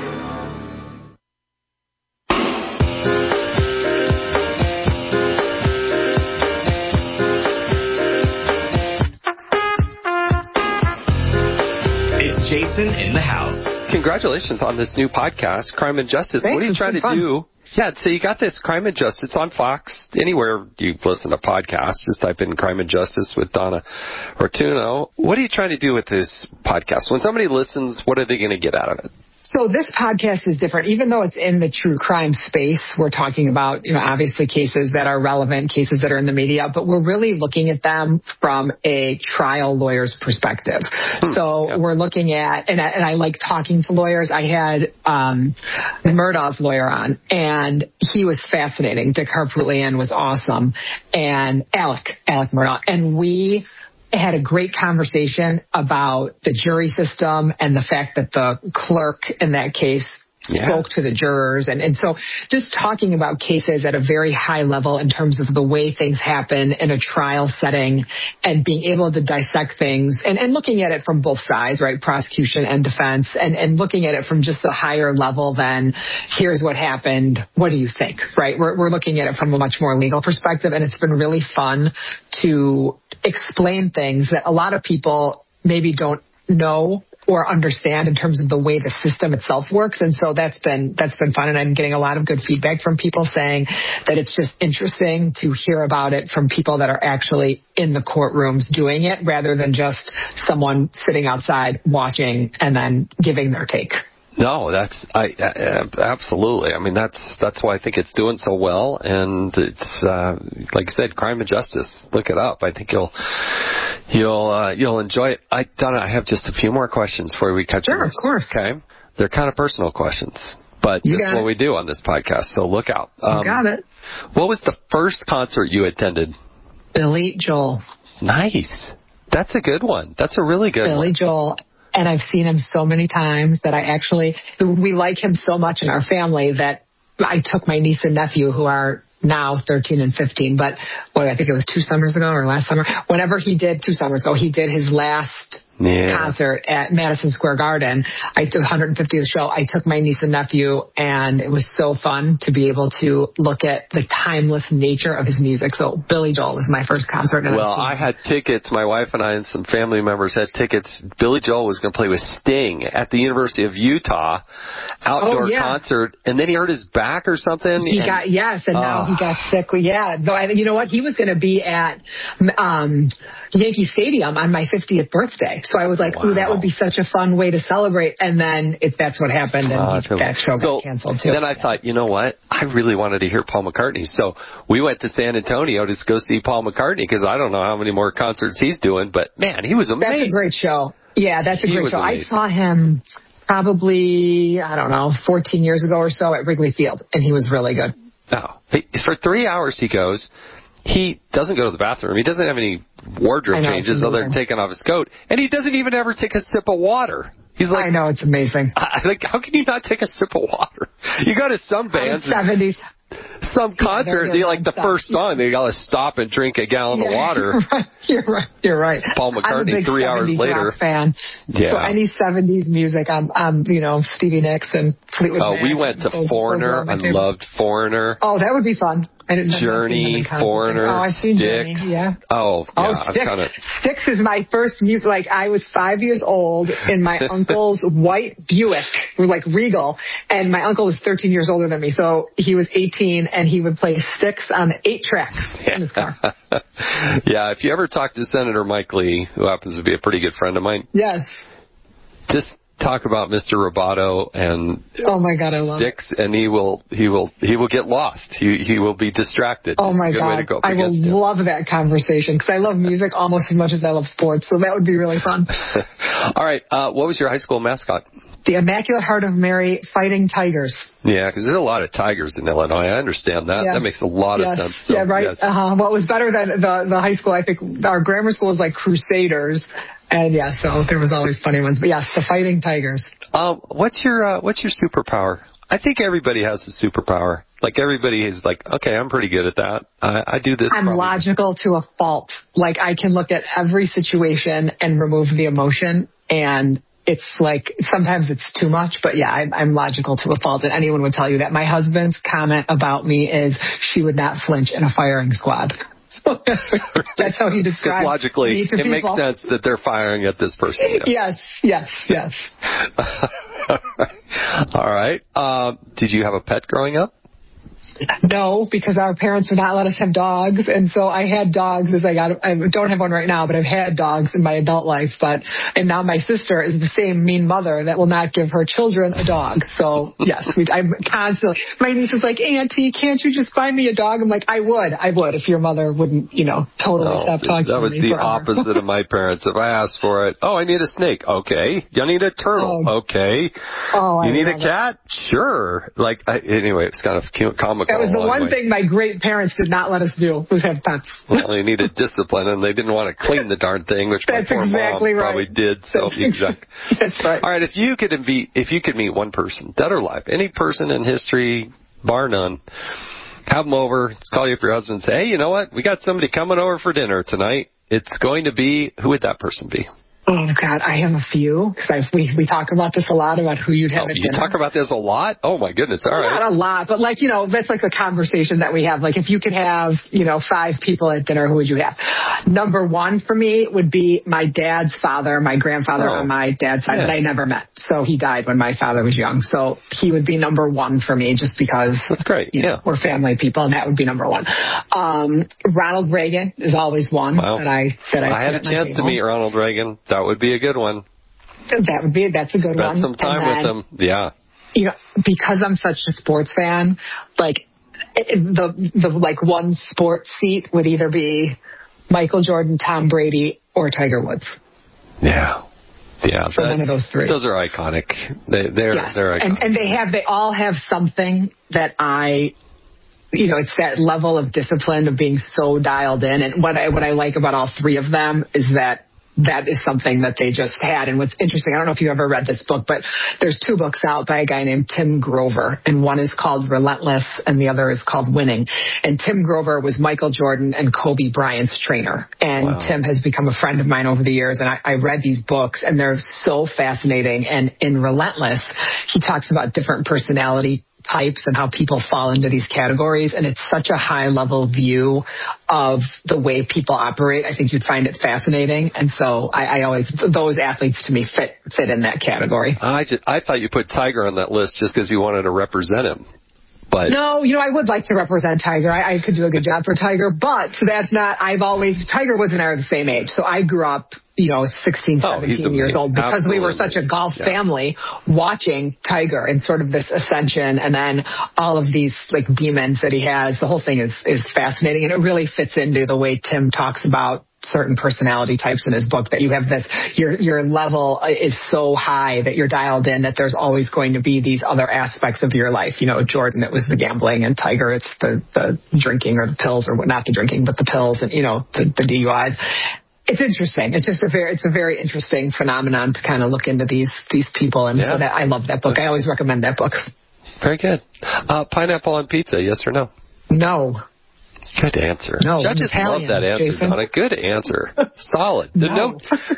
Jason in the house. Congratulations on this new podcast, Crime and Justice. Thanks, what are you trying to do? Yeah, so you got this Crime and Justice on Fox. Anywhere you listen to podcasts, just type in Crime and Justice with Donna Ortuno. What are you trying to do with this podcast? When somebody listens, what are they going to get out of it? So this podcast is different. Even though it's in the true crime space, we're talking about, obviously cases that are relevant, cases that are in the media, but we're really looking at them from a trial lawyer's perspective. So we're looking at, and I like talking to lawyers. I had Murdaugh's lawyer on, and he was fascinating. Dick Harpootlian was awesome, and Alec Murdaugh. And we had a great conversation about the jury system and the fact that the clerk in that case spoke to the jurors. And so just talking about cases at a very high level in terms of the way things happen in a trial setting and being able to dissect things and looking at it from both sides, right? Prosecution and defense, and looking at it from just a higher level than here's what happened. What do you think? Right? We're looking at it from a much more legal perspective, and it's been really fun to explain things that a lot of people maybe don't know or understand in terms of the way the system itself works. And so that's been fun. And I'm getting a lot of good feedback from people saying that it's just interesting to hear about it from people that are actually in the courtrooms doing it rather than just someone sitting outside watching and then giving their take. No, absolutely. I mean, that's why I think it's doing so well, and it's like I said, Crime and Justice. Look it up. I think you'll enjoy it. Donna, I have just a few more questions before we cut you. Sure, of course. Okay, they're kind of personal questions, but this is what we do on this podcast. So look out. You got it. What was the first concert you attended? Billy Joel. Nice. That's a good one. That's a really good one. Billy Joel. And I've seen him so many times that we like him so much in our family that I took my niece and nephew, who are now 13 and 15, but I think it was 2 summers ago or last summer, 2 summers ago, he did his last concert at Madison Square Garden. I did 150th show. I took my niece and nephew, and it was so fun to be able to look at the timeless nature of his music. So Billy Joel was my first concert. Well, I had tickets. My wife and I and some family members had tickets. Billy Joel was going to play with Sting at the University of Utah outdoor concert, and then he hurt his back or something. And now he got sick. Yeah. Though, you know what? He was going to be at Yankee Stadium on my 50th birthday. So I was like, ooh, that would be such a fun way to celebrate. And then that's what happened, and that show got canceled too. Then I thought, you know what? I really wanted to hear Paul McCartney. So we went to San Antonio to go see Paul McCartney because I don't know how many more concerts he's doing, but man, he was amazing. That's a great show. Yeah, that's a great show. Amazing. I saw him probably, 14 years ago or so at Wrigley Field, and he was really good. No. For 3 hours he goes. He doesn't go to the bathroom. He doesn't have any wardrobe changes other than taking off his coat. And he doesn't even ever take a sip of water. He's like, I know, it's amazing. Like, how can you not take a sip of water? You go to some bands, some concert, the first song, they got to stop and drink a gallon of water. You're right. Paul McCartney, 3 hours later. Rock fan. Yeah. So any 70s music, I'm Stevie Nicks and Fleetwood Mac. We went to Foreigner. I loved Foreigner. Oh, that would be fun. Journey, Foreigner, I've seen Styx. Journey, yeah. Styx is my first music. Like, I was 5 years old in my uncle's white Buick. It was like Regal. And my uncle was 13 years older than me. So he was 18 and he would play Styx on 8 tracks in his car. Yeah. If you ever talk to Senator Mike Lee, who happens to be a pretty good friend of mine. Yes. Just talk about Mr. Roboto and oh my God, I love Styx, and he will get lost. He will be distracted. Oh my God, I will love that conversation because I love music almost as much as I love sports. So that would be really fun. All right, what was your high school mascot? The Immaculate Heart of Mary Fighting Tigers. Yeah, because there's a lot of tigers in Illinois. I understand that. Yeah. That makes a lot of sense. So, yeah, right. Yes. What was better than the high school? I think our grammar school was like Crusaders. And so there was always funny ones. But yes, the Fighting Tigers. What's your superpower? I think everybody has a superpower. Like, everybody is like, okay, I'm pretty good at that. I do this. I'm logical to a fault. Like, I can look at every situation and remove the emotion, and it's like, sometimes it's too much, but yeah, I'm logical to a fault, and anyone would tell you that. My husband's comment about me is she would not flinch in a firing squad. That's how he describes it. Because logically, it makes sense that they're firing at this person. Yeah. Yes. All right. Did you have a pet growing up? No, because our parents would not let us have dogs, and so I had dogs I don't have one right now, but I've had dogs in my adult life. And now my sister is the same mean mother that will not give her children a dog. So yes, I'm constantly. My niece is like, Auntie, can't you just buy me a dog? I'm like, I would if your mother wouldn't, totally stop talking to me. That was the opposite of my parents. If I asked for it, I need a snake. Okay. You need a turtle. Okay. You need a cat? Sure. Anyway, it's kind of comical. That was the one thing my great parents did not let us do, was have pets. Well, they needed discipline, and they didn't want to clean the darn thing, which my poor mom probably did. So That's right. All right, if you could meet one person, dead or alive, any person in history, bar none, have them over, call you up your husband and say, hey, you know what? We got somebody coming over for dinner tonight. It's going to be, who would that person be? Oh, God, I have a few, because we talk about this a lot, about who you'd have at dinner. You talk about this a lot? Oh, my goodness, all right. Not a lot, but that's like a conversation that we have. Like, if you could have, 5 people at dinner, who would you have? Number one for me would be my dad's father, my grandfather on my dad's side, that I never met. So he died when my father was young. So he would be number one for me, just because that's great. We're family people, and that would be number one. Ronald Reagan is always one that I had a chance to meet Ronald Reagan. That would be a good one. That's a good one. Spend some time with him. Yeah. Because I'm such a sports fan, like the one sports seat would either be Michael Jordan, Tom Brady, or Tiger Woods. Yeah. Yeah. So one of those three. Those are iconic. They're iconic. And they all have something that it's that level of discipline of being so dialed in. And what I like about all three of them is that is something that they just had. And what's interesting, I don't know if you ever read this book, but there's 2 books out by a guy named Tim Grover, and one is called Relentless and the other is called Winning. And Tim Grover was Michael Jordan and Kobe Bryant's trainer. And Tim has become a friend of mine over the years, and I read these books, and they're so fascinating. And in Relentless, he talks about different personality types and how people fall into these categories, and it's such a high level view of the way people operate. I think you'd find it fascinating, and so I always, those athletes to me fit in that category. I thought you put Tiger on that list just because you wanted to represent him. But no, I would like to represent Tiger. I could do a good job for Tiger, but that's not. Tiger was and I are the same age, so I grew up 16, 17 years old because we were such a golf family watching Tiger and sort of this ascension and then all of these like demons that he has. The whole thing is fascinating, and it really fits into the way Tim talks about certain personality types in his book, that you have this, your level is so high that you're dialed in that there's always going to be these other aspects of your life. Jordan, it was the gambling, and Tiger, it's the drinking or the pills, or not the drinking, but the pills and, the DUIs. It's interesting. It's just a very interesting phenomenon to kind of look into these people. And so that I love that book. I always recommend that book. Very good. Pineapple on pizza, yes or no? No. Good answer. No, Judges love that answer, Jason. Donna. Good answer. Solid. No.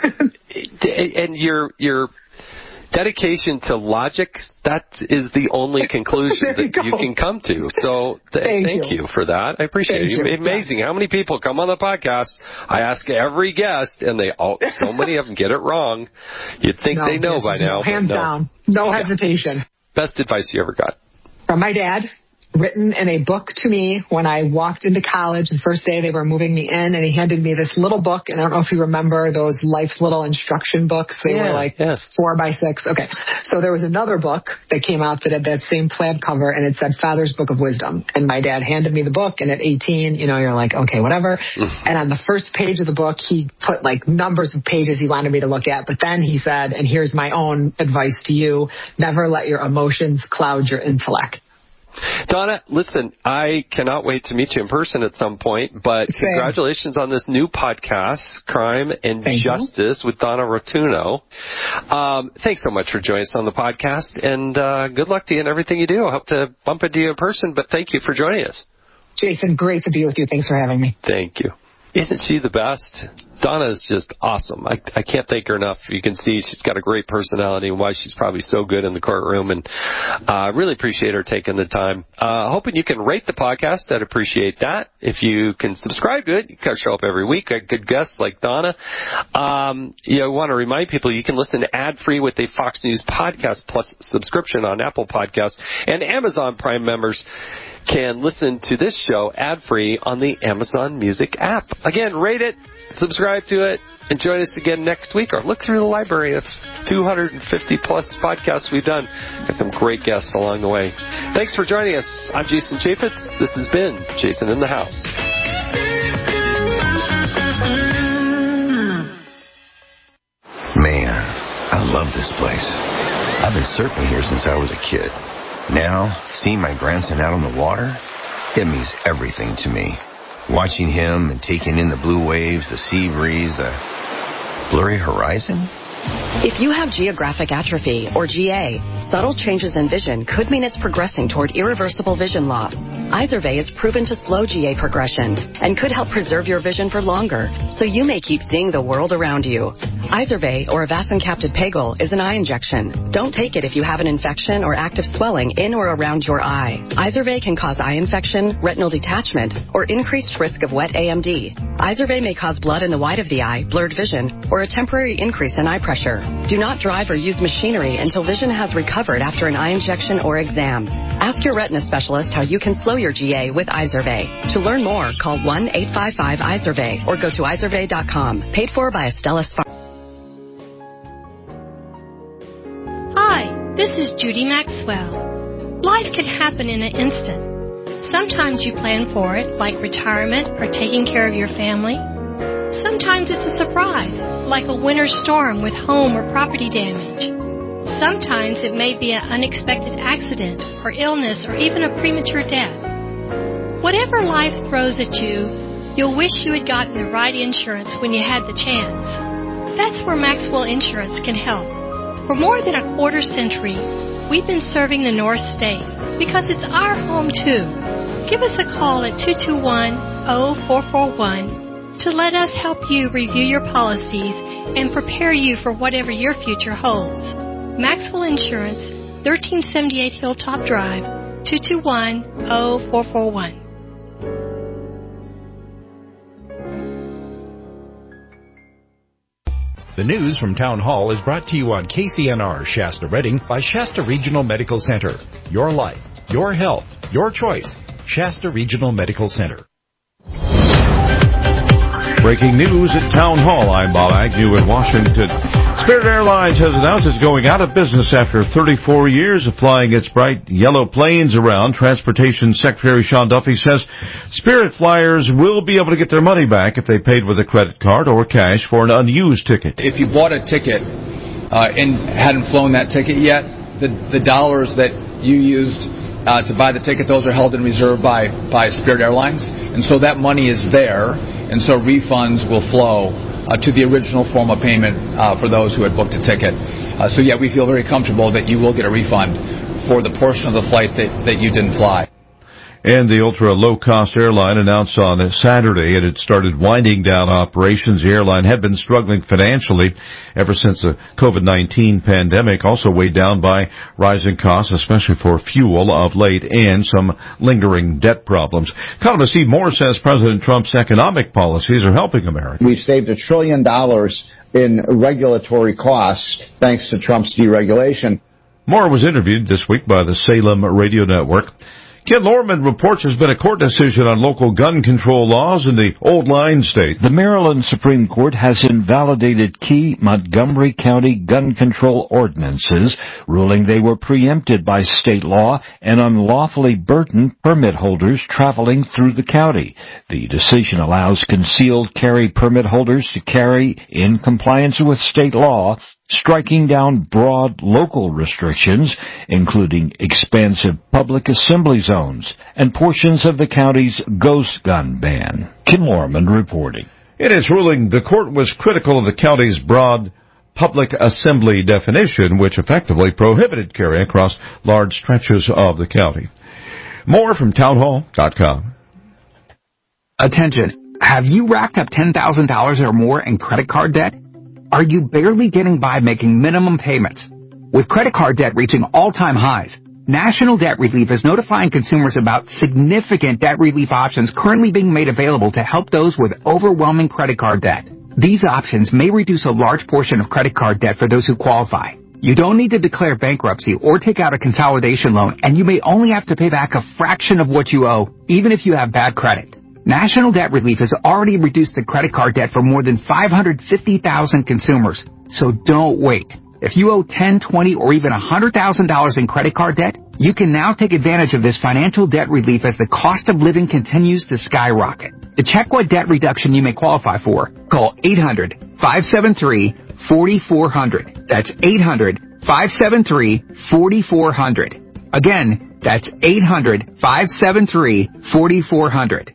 And your dedication to logic, that is the only conclusion that you can come to. So thank you for that. I appreciate it. Amazing how many people come on the podcast. I ask every guest, and so many of them get it wrong. You'd think they know by now. Hands down. No hesitation. Best advice you ever got? From my dad. Written in a book to me when I walked into college. The first day they were moving me in, and he handed me this little book. And I don't know if you remember those Life's Little Instruction books. They were like 4x6. Okay. So there was another book that came out that had that same plaid cover, and it said Father's Book of Wisdom. And my dad handed me the book, and at 18, you're like, okay, whatever. And on the first page of the book, he put like numbers of pages he wanted me to look at. But then he said, and here's my own advice to you, never let your emotions cloud your intellect. Donna, listen, I cannot wait to meet you in person at some point, but congratulations on this new podcast, Crime and Justice with Donna Rotuno. Thanks so much for joining us on the podcast, and good luck to you in everything you do. I hope to bump into you in person, but thank you for joining us. Jason, great to be with you. Thanks for having me. Thank you. Isn't she the best? Donna is just awesome. I can't thank her enough. You can see she's got a great personality and why she's probably so good in the courtroom. And I really appreciate her taking the time. Hoping you can rate the podcast. I'd appreciate that. If you can subscribe to it, you can show up every week. A good guest like Donna. I want to remind people you can listen ad-free with a Fox News Podcast Plus subscription on Apple Podcasts, and Amazon Prime members can listen to this show ad-free on the Amazon Music app. Again, rate it, subscribe to it, and join us again next week, or look through the library of 250-plus podcasts we've done. Got some great guests along the way. Thanks for joining us. I'm Jason Chaffetz. This has been Jason in the House. Man, I love this place. I've been surfing here since I was a kid. Now, seeing my grandson out on the water, it means everything to me. Watching him and taking in the blue waves, the sea breeze, the blurry horizon. If you have geographic atrophy, or GA, subtle changes in vision could mean it's progressing toward irreversible vision loss. Izervay is proven to slow GA progression and could help preserve your vision for longer, so you may keep seeing the world around you. Izervay, or avacincaptad pegol, is an eye injection. Don't take it if you have an infection or active swelling in or around your eye. Izervay can cause eye infection, retinal detachment, or increased risk of wet AMD. Izervay may cause blood in the white of the eye, blurred vision, or a temporary increase in eye pressure. Do not drive or use machinery until vision has recovered after an eye injection or exam. Ask your retina specialist how you can slow your GA with Izervay. To learn more, call 1-855-IZERVAY or go to izervay.com. Paid for by Astellas Pharma. Hi, this is Judy Maxwell. Life can happen in an instant. Sometimes you plan for it, like retirement or taking care of your family. Sometimes it's a surprise, like a winter storm with home or property damage. Sometimes it may be an unexpected accident or illness or even a premature death. Whatever life throws at you, you'll wish you had gotten the right insurance when you had the chance. That's where Maxwell Insurance can help. For more than a quarter century, we've been serving the North State because it's our home too. Give us a call at 221-0441 to let us help you review your policies and prepare you for whatever your future holds. Maxwell Insurance, 1378 Hilltop Drive, 221-0441. The news from Town Hall is brought to you on KCNR Shasta Redding by Shasta Regional Medical Center. Your life, your health, Your choice, Shasta Regional Medical Center. Breaking news at Town Hall. I'm Bob Agnew in Washington. Spirit Airlines has announced it's going out of business after 34 years of flying its bright yellow planes around. Transportation Secretary Sean Duffy says Spirit flyers will be able to get their money back if they paid with a credit card or cash for an unused ticket. If you bought a ticket and hadn't flown that ticket yet, the dollars that you used to buy the ticket, those are held in reserve by Spirit Airlines. And so that money is there, and so refunds will flow to the original form of payment for those who had booked a ticket. So we feel very comfortable that you will get a refund for the portion of the flight that you didn't fly. And the ultra-low-cost airline announced on Saturday it had started winding down operations. The airline had been struggling financially ever since the COVID-19 pandemic, also weighed down by rising costs, especially for fuel of late, and some lingering debt problems. Economist Steve Moore says President Trump's economic policies are helping America. We've saved $1 trillion in regulatory costs thanks to Trump's deregulation. Moore was interviewed this week by the Salem Radio Network. Ken Lorman reports there's been a court decision on local gun control laws in the Old Line State. The Maryland Supreme Court has invalidated key Montgomery County gun control ordinances, ruling they were preempted by state law and unlawfully burdened permit holders traveling through the county. The decision allows concealed carry permit holders to carry in compliance with state law, striking down broad local restrictions, including expansive public assembly zones and portions of the county's ghost gun ban. Kim Lorman reporting. In its ruling, the court was critical of the county's broad public assembly definition, which effectively prohibited carry across large stretches of the county. More from townhall.com. Attention. Have you racked up $10,000 or more in credit card debt? Are you barely getting by making minimum payments? With credit card debt reaching all-time highs, National Debt Relief is notifying consumers about significant debt relief options currently being made available to help those with overwhelming credit card debt. These options may reduce a large portion of credit card debt for those who qualify. You don't need to declare bankruptcy or take out a consolidation loan, and you may only have to pay back a fraction of what you owe, even if you have bad credit. National Debt Relief has already reduced the credit card debt for more than 550,000 consumers, so don't wait. If you owe $10, $20, or even $100,000 in credit card debt, you can now take advantage of this financial debt relief as the cost of living continues to skyrocket. To check what debt reduction you may qualify for, call 800-573-4400. That's 800-573-4400. Again, that's 800-573-4400.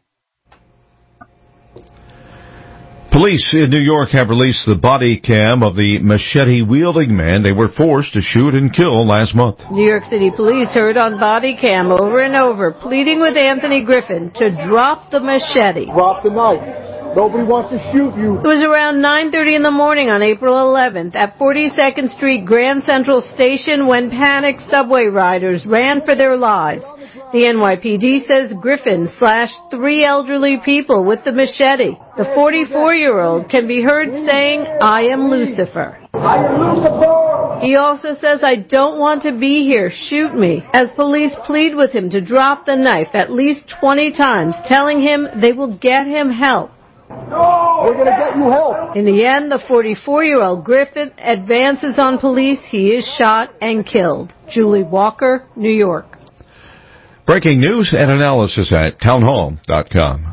Police in New York have released the body cam of the machete-wielding man they were forced to shoot and kill last month. New York City police heard on body cam over and over, pleading with Anthony Griffin to drop the machete. Drop the knife. Nobody wants to shoot you. It was around 9:30 in the morning on April 11th at 42nd Street Grand Central Station when panicked subway riders ran for their lives. The NYPD says Griffin slashed 3 elderly people with the machete. The 44-year-old can be heard saying, "I am Lucifer." I am Lucifer. He also says, "I don't want to be here. Shoot me," as police plead with him to drop the knife at least 20 times, telling him they will get him help. No, we're going to get you help. In the end, the 44-year-old Griffin advances on police. He is shot and killed. Julie Walker, New York. Breaking news and analysis at townhall.com.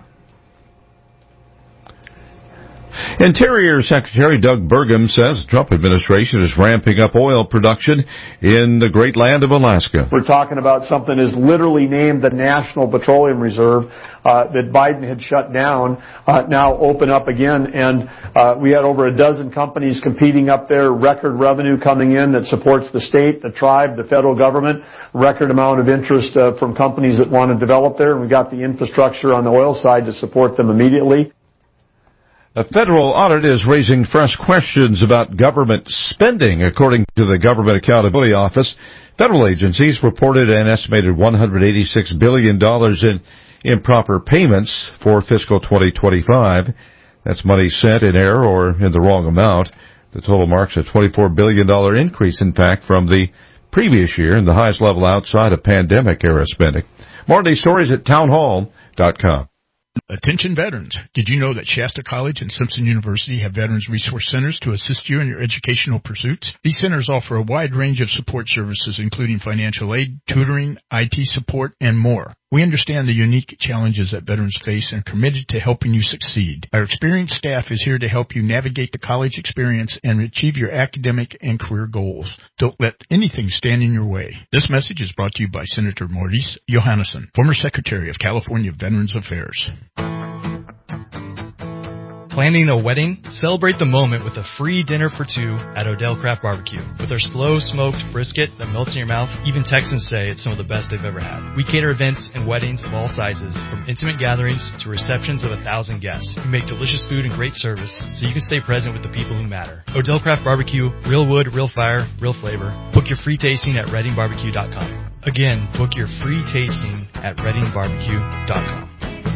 Interior Secretary Doug Burgum says the Trump administration is ramping up oil production in the great land of Alaska. We're talking about something is literally named the National Petroleum Reserve that Biden had shut down, now open up again. And we had over a dozen companies competing up there, record revenue coming in that supports the state, the tribe, the federal government, record amount of interest from companies that want to develop there. And we got the infrastructure on the oil side to support them immediately. A federal audit is raising fresh questions about government spending. According to the Government Accountability Office, federal agencies reported an estimated $186 billion in improper payments for fiscal 2025. That's money sent in error or in the wrong amount. The total marks a $24 billion increase, in fact, from the previous year and the highest level outside of pandemic-era spending. More of these stories at townhall.com. Attention veterans. Did you know that Shasta College and Simpson University have Veterans Resource Centers to assist you in your educational pursuits? These centers offer a wide range of support services, including financial aid, tutoring, IT support, and more. We understand the unique challenges that veterans face and are committed to helping you succeed. Our experienced staff is here to help you navigate the college experience and achieve your academic and career goals. Don't let anything stand in your way. This message is brought to you by Senator Maurice Johannesson, former Secretary of California Veterans Affairs. Planning a wedding? Celebrate the moment with a free dinner for two at Odell Craft Barbecue. With our slow smoked brisket that melts in your mouth, even Texans say it's some of the best they've ever had. We cater events and weddings of all sizes, from intimate gatherings to receptions of 1,000 guests. We make delicious food and great service so you can stay present with the people who matter. Odell Craft Barbecue, real wood, real fire, real flavor. Book your free tasting at reddingbarbecue.com. Again, book your free tasting at reddingbarbecue.com.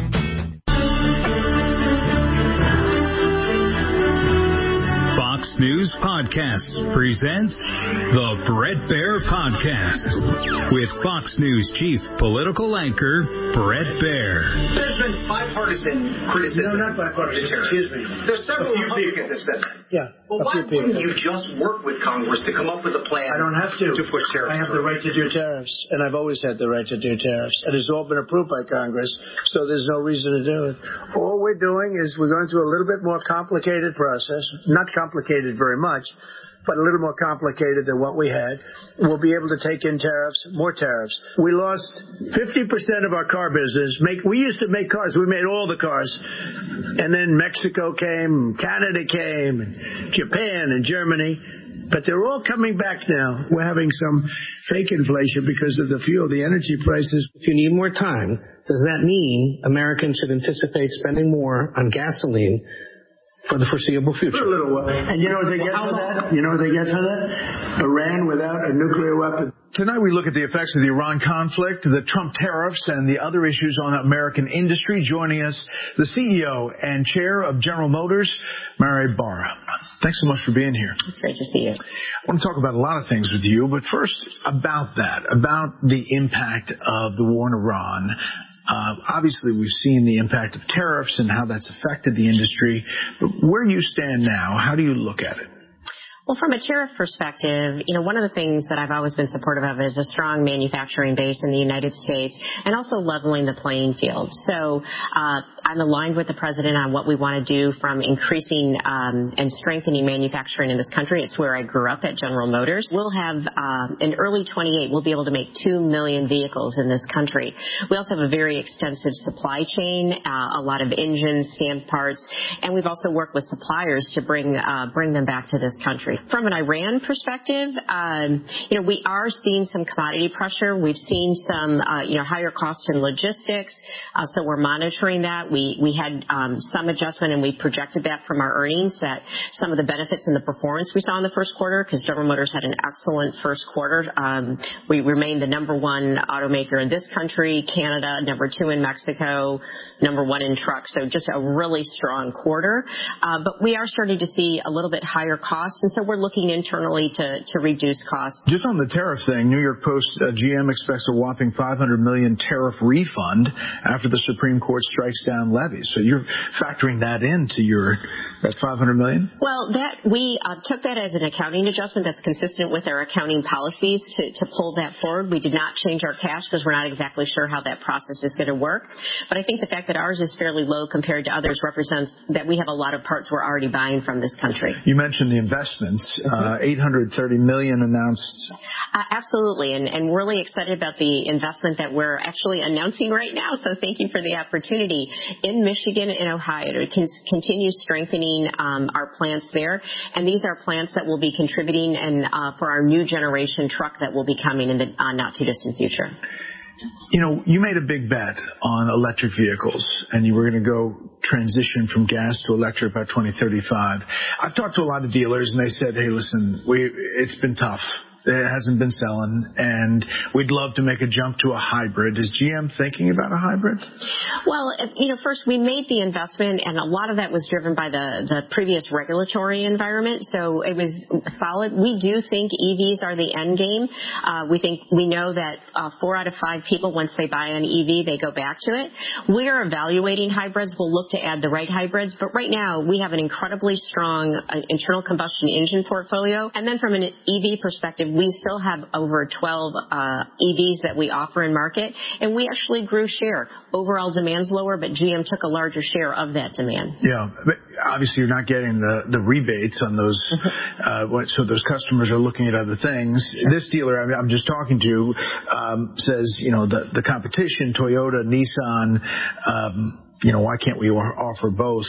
Fox News Podcasts presents the Bret Baier Podcast with Fox News chief political anchor Bret Baier. There's been bipartisan criticism. No, not bipartisan. Excuse me. There's several Republicans have said that. Yeah. Well, why wouldn't you just work with Congress to come up with a plan? I don't have to push tariffs. I have the right to do tariffs, and I've always had the right to do tariffs. It has all been approved by Congress, so there's no reason to do it. All we're doing is we're going through a little bit more complicated process. Not complicated very much, but a little more complicated than what we had. We'll be able to take in tariffs, more tariffs. We lost 50% of our car business. We used to make cars. We made all the cars. And then Mexico came, Canada came, and Japan and Germany. But they're all coming back now. We're having some fake inflation because of the fuel, the energy prices. If you need more time, does that mean Americans should anticipate spending more on gasoline for the foreseeable future? For a little while. And you know what they get for that? You know what they get for that? Iran without a nuclear weapon. Tonight we look at the effects of the Iran conflict, the Trump tariffs, and the other issues on American industry. Joining us, the CEO and chair of General Motors, Mary Barra. Thanks so much for being here. It's great to see you. I want to talk about a lot of things with you, but first about the impact of the war in Iran. Obviously, we've seen the impact of tariffs and how that's affected the industry. But where you stand now, how do you look at it? Well, from a tariff perspective, one of the things that I've always been supportive of is a strong manufacturing base in the United States and also leveling the playing field. So I'm aligned with the president on what we want to do from increasing and strengthening manufacturing in this country. It's where I grew up at General Motors. We'll have, in early 28, we'll be able to make 2 million vehicles in this country. We also have a very extensive supply chain, a lot of engines, stamped parts, and we've also worked with suppliers to bring them back to this country. From an Iran perspective, we are seeing some commodity pressure. We've seen some, higher costs in logistics. So we're monitoring that. We had some adjustment, and we projected that from our earnings, that some of the benefits and the performance we saw in the first quarter, because General Motors had an excellent first quarter. We remained the number one automaker in this country, Canada, number 2 in Mexico, number 1 in trucks. So just a really strong quarter. But we are starting to see a little bit higher costs, and so we're looking internally to reduce costs. Just on the tariff thing, New York Post, GM expects a whopping $500 million tariff refund after the Supreme Court strikes down levies. So you're factoring that into that $500 million? Well, we took that as an accounting adjustment that's consistent with our accounting policies to pull that forward. We did not change our cash because we're not exactly sure how that process is going to work. But I think the fact that ours is fairly low compared to others represents that we have a lot of parts we're already buying from this country. You mentioned the investments. $830 million announced. Absolutely, and we're really excited about the investment that we're actually announcing right now. So thank you for the opportunity in Michigan and Ohio to continue strengthening our plants there. And these are plants that will be contributing for our new generation truck that will be coming in the not too distant future. You made a big bet on electric vehicles, and you were going to go transition from gas to electric by 2035. I've talked to a lot of dealers, and they said, hey, listen, it's been tough. It hasn't been selling, and we'd love to make a jump to a hybrid. Is GM thinking about a hybrid? Well, first we made the investment, and a lot of that was driven by the previous regulatory environment. So it was solid. We do think EVs are the end game. We know that 4 out of 5 people, once they buy an EV, they go back to it. We are evaluating hybrids. We'll look to add the right hybrids, but right now we have an incredibly strong internal combustion engine portfolio. And then from an EV perspective, we still have over 12 EVs that we offer in market, and we actually grew share. Overall demand's lower, but GM took a larger share of that demand. Yeah, but obviously you're not getting the rebates on those, so those customers are looking at other things. This dealer I'm just talking to says, the competition, Toyota, Nissan, why can't we offer both?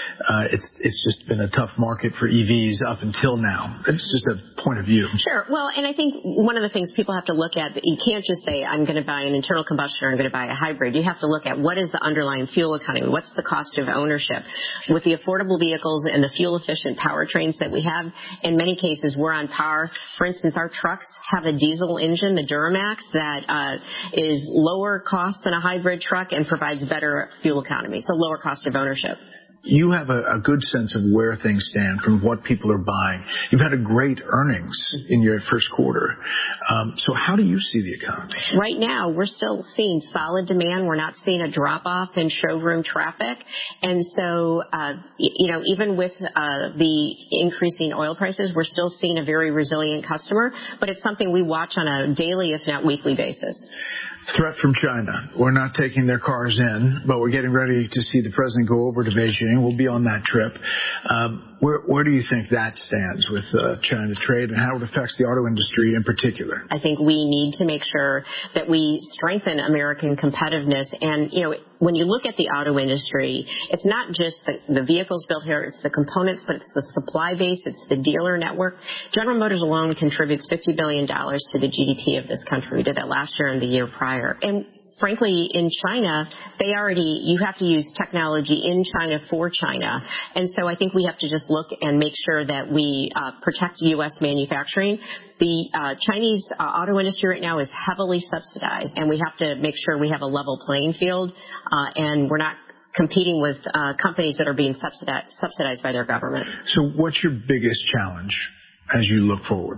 It's just been a tough market for EVs up until now. It's just a point of view. Sure. Well, and I think one of the things people have to look at, you can't just say, I'm going to buy an internal combustion or I'm going to buy a hybrid. You have to look at what is the underlying fuel economy, what's the cost of ownership. With the affordable vehicles and the fuel-efficient powertrains that we have, in many cases, we're on par. For instance, our trucks have a diesel engine, the Duramax, that is lower cost than a hybrid truck and provides better fuel economy, so lower cost of ownership. You have a good sense of where things stand from what people are buying. You've had a great earnings in your first quarter. So how do you see the economy? Right now, we're still seeing solid demand. We're not seeing a drop-off in showroom traffic. And so, even with the increasing oil prices, we're still seeing a very resilient customer. But it's something we watch on a daily, if not weekly basis. Threat from China. We're not taking their cars in, but we're getting ready to see the president go over to Beijing. We'll be on that trip. Where do you think that stands with China trade and how it affects the auto industry in particular? I think we need to make sure that we strengthen American competitiveness. And, when you look at the auto industry, it's not just the vehicles built here, it's the components, but it's the supply base, it's the dealer network. General Motors alone contributes $50 billion to the GDP of this country. We did that last year and the year prior. And frankly, in China, you have to use technology in China for China. And so I think we have to just look and make sure that we protect U.S. manufacturing. The Chinese auto industry right now is heavily subsidized, and we have to make sure we have a level playing field, and we're not competing with companies that are being subsidized by their government. So what's your biggest challenge as you look forward?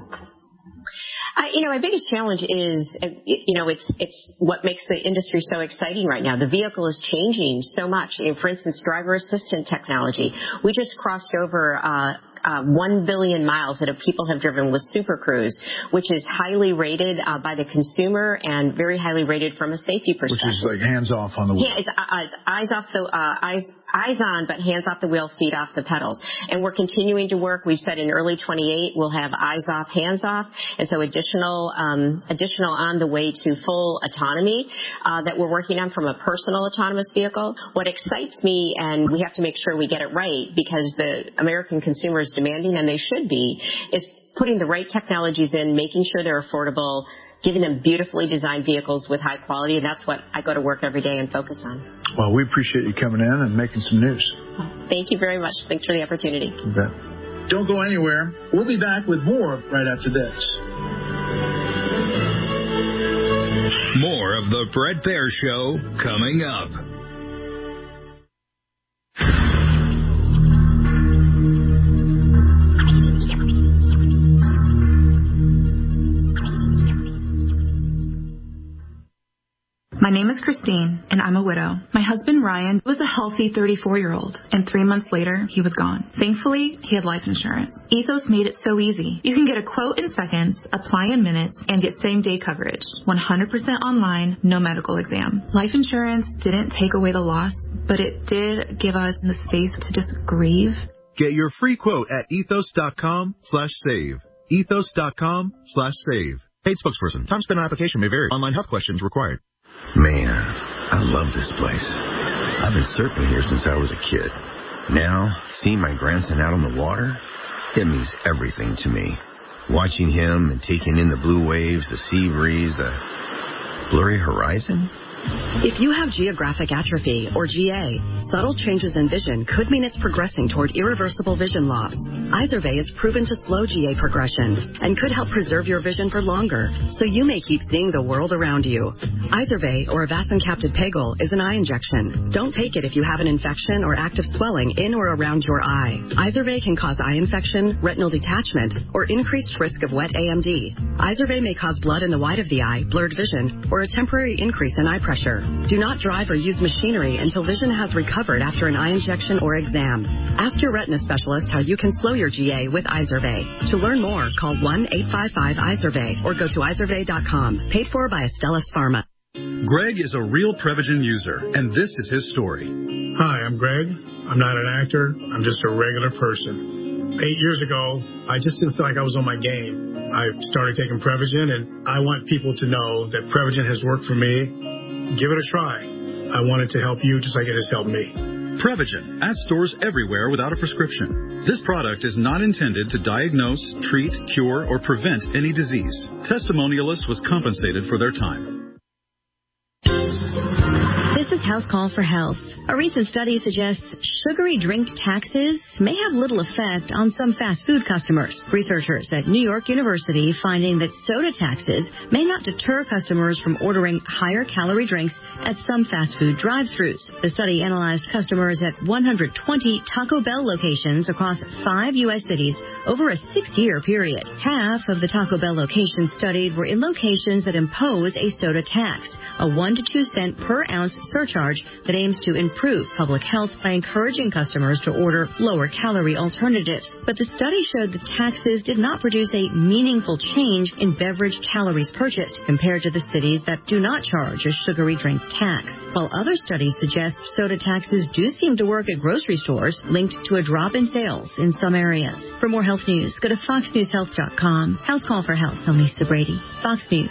My biggest challenge is, it's what makes the industry so exciting right now. The vehicle is changing so much. For instance, driver assistant technology. We just crossed over 1 billion miles that people have driven with Super Cruise, which is highly rated by the consumer and very highly rated from a safety perspective. Which is like hands off on the wheel. Yeah, it's eyes on, but hands off the wheel, feet off the pedals. And we're continuing to work. We said in early 28 we'll have eyes off, hands off, and so additional on the way to full autonomy that we're working on from a personal autonomous vehicle. What excites me, and we have to make sure we get it right because the American consumer is demanding, and they should be, is putting the right technologies in, making sure they're affordable, giving them beautifully designed vehicles with high quality, and that's what I go to work every day and focus on. Well, we appreciate you coming in and making some news. Thank you very much. Thanks for the opportunity. You bet. Don't go anywhere. We'll be back with more right after this. More of the Bret Baier Show coming up. My name is Christine, and I'm a widow. My husband, Ryan, was a healthy 34-year-old, and 3 months later, he was gone. Thankfully, he had life insurance. Ethos made it so easy. You can get a quote in seconds, apply in minutes, and get same-day coverage. 100% online, no medical exam. Life insurance didn't take away the loss, but it did give us the space to just grieve. Get your free quote at ethos.com/save. Ethos.com/save. Paid spokesperson. Time spent on application may vary. Online health questions required. Man, I love this place. I've been surfing here since I was a kid. Now, seeing my grandson out on the water, it means everything to me. Watching him and taking in the blue waves, the sea breeze, the blurry horizon, If you have geographic atrophy, or GA, subtle changes in vision could mean it's progressing toward irreversible vision loss. Izervay is proven to slow GA progression and could help preserve your vision for longer, so you may keep seeing the world around you. Izervay, or avacincaptad pegol, is an eye injection. Don't take it if you have an infection or active swelling in or around your eye. Izervay can cause eye infection, retinal detachment, or increased risk of wet AMD. Izervay may cause blood in the white of the eye, blurred vision, or a temporary increase in eye pressure. Do not drive or use machinery until vision has recovered after an eye injection or exam. Ask your retina specialist how you can slow your GA with Izervay. To learn more, call 1-855-IZERVAY or go to izervay.com. Paid for by Astellas Pharma. Greg is a real Prevagen user, and this is his story. Hi, I'm Greg. I'm not an actor. I'm just a regular person. 8 years ago, I just didn't feel like I was on my game. I started taking Prevagen, and I want people to know that Prevagen has worked for me. Give it a try. I want it to help you just like it has helped me. Prevagen, at stores everywhere without a prescription. This product is not intended to diagnose, treat, cure, or prevent any disease. Testimonialist was compensated for their time. This is House Call for Health. A recent study suggests sugary drink taxes may have little effect on some fast food customers. Researchers at New York University finding that soda taxes may not deter customers from ordering higher calorie drinks at some fast food drive-thrus. The study analyzed customers at 120 Taco Bell locations across 5 U.S. cities over a 6-year period. Half of the Taco Bell locations studied were in locations that impose a soda tax, a 1 to 2 cent per ounce surcharge that aims to improve public health by encouraging customers to order lower calorie alternatives. But the study showed the taxes did not produce a meaningful change in beverage calories purchased compared to the cities that do not charge a sugary drink tax. While other studies suggest soda taxes do seem to work at grocery stores, linked to a drop in sales in some areas. For more health news, go to foxnewshealth.com. House Call for Health. I'm Lisa Brady. Fox News.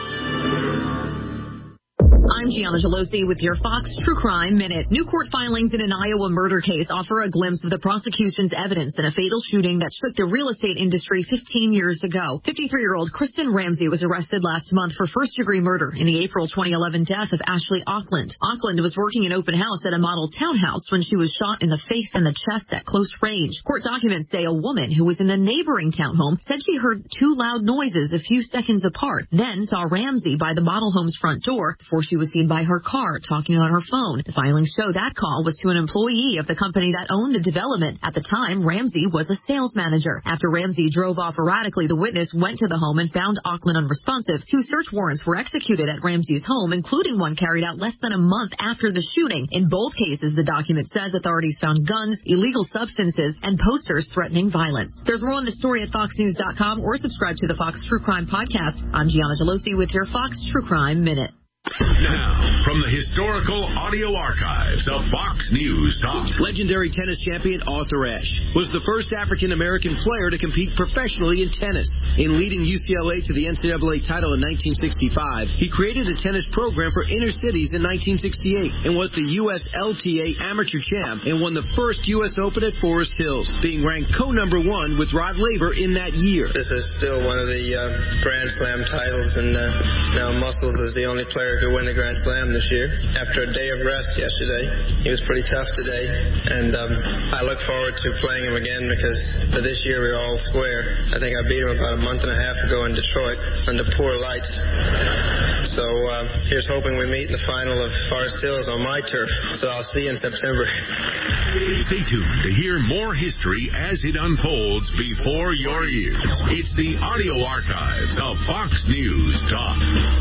I'm Gianna Gelosi with your Fox True Crime Minute. New court filings in an Iowa murder case offer a glimpse of the prosecution's evidence in a fatal shooting that shook the real estate industry 15 years ago. 53-year-old Kristen Ramsey was arrested last month for first-degree murder in the April 2011 death of Ashley Auckland. Auckland was working an open house at a model townhouse when she was shot in the face and the chest at close range. Court documents say a woman who was in the neighboring townhome said she heard 2 loud noises a few seconds apart, then saw Ramsey by the model home's front door before she was seen by her car talking on her phone. The filings show that call was to an employee of the company that owned the development. At the time, Ramsey was a sales manager. After Ramsey drove off erratically, the witness went to the home and found Auckland unresponsive. 2 search warrants were executed at Ramsey's home, including one carried out less than a month after the shooting. In both cases, the document says authorities found guns, illegal substances, and posters threatening violence. There's more on the story at foxnews.com or subscribe to the Fox True Crime Podcast. I'm Gianna Gelosi with your Fox True Crime Minute. Now, from the historical audio archives of Fox News Talk. Legendary tennis champion Arthur Ashe was the first African-American player to compete professionally in tennis. In leading UCLA to the NCAA title in 1965, he created a tennis program for inner cities in 1968 and was the U.S. LTA amateur champ and won the first U.S. Open at Forest Hills, being ranked co-number 1 with Rod Laver in that year. This is still one of the Grand Slam titles, and now Muscles is the only player who win the Grand Slam this year. After a day of rest yesterday, he was pretty tough today, and I look forward to playing him again because for this year we're all square. I think I beat him about a month and a half ago in Detroit under poor lights. So here's hoping we meet in the final of Forest Hills on my turf. So I'll see you in September. Stay tuned to hear more history as it unfolds before your ears. It's the audio archives of Fox News Talk.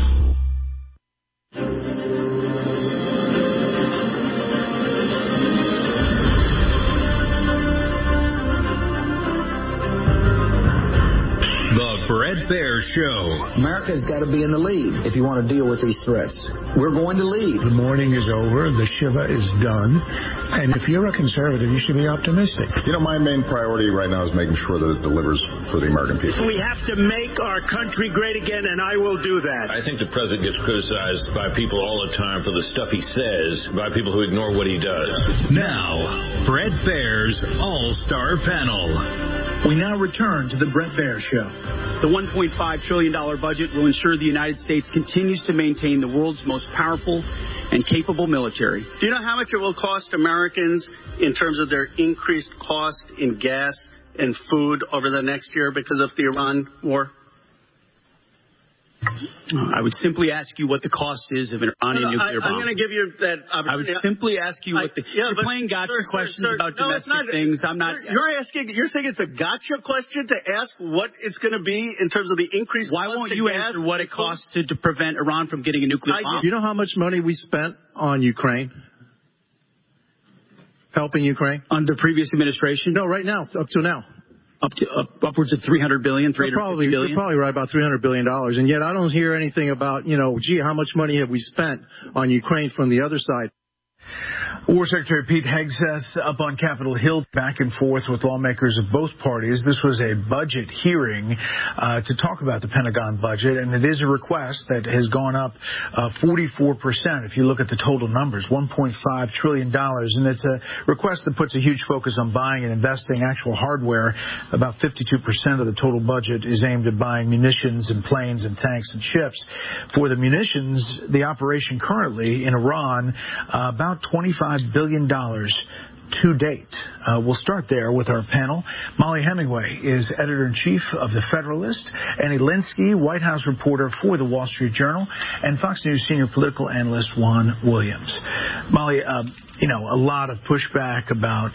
The Bret Baier Show. America's got to be in the lead if you want to deal with these threats. We're going to lead. The mourning is over. The Shiva is done. And if you're a conservative, you should be optimistic. You know, my main priority right now is making sure that it delivers for the American people. We have to make our country great again, and I will do that. I think the president gets criticized by people all the time for the stuff he says, by people who ignore what he does. Now, Bret Baier's All-Star Panel. We now return to the Bret Baier Show. The $1.5 trillion budget will ensure the United States continues to maintain the world's most powerful and capable military. Do you know how much it will cost Americans in terms of their increased cost in gas and food over the next year because of the Iran war? I would simply ask you what the cost is of an Iranian nuclear bomb. I'm going to give you that opportunity. I would simply ask you what the... You're playing gotcha questions about domestic things. I'm not... You're saying it's a gotcha question to ask what it's going to be in terms of the increase. Why won't you answer what it costs to prevent Iran from getting a nuclear bomb? You know how much money we spent on Ukraine? Helping Ukraine? Under previous administration? No, right now, up to now. Upwards of $300 billion, $350 billion? You're probably right, about $300 billion. And yet I don't hear anything about, how much money have we spent on Ukraine from the other side? War Secretary Pete Hegseth up on Capitol Hill, back and forth with lawmakers of both parties. This was a budget hearing to talk about the Pentagon budget, and it is a request that has gone up 44% if you look at the total numbers, $1.5 trillion. And it's a request that puts a huge focus on buying and investing actual hardware. About 52% of the total budget is aimed at buying munitions and planes and tanks and ships. For the munitions, the operation currently in Iran, about $25 billion to date. We'll start there with our panel. Molly Hemingway is editor-in-chief of The Federalist, Annie Linsky, White House reporter for The Wall Street Journal, and Fox News senior political analyst Juan Williams. Molly, a lot of pushback about,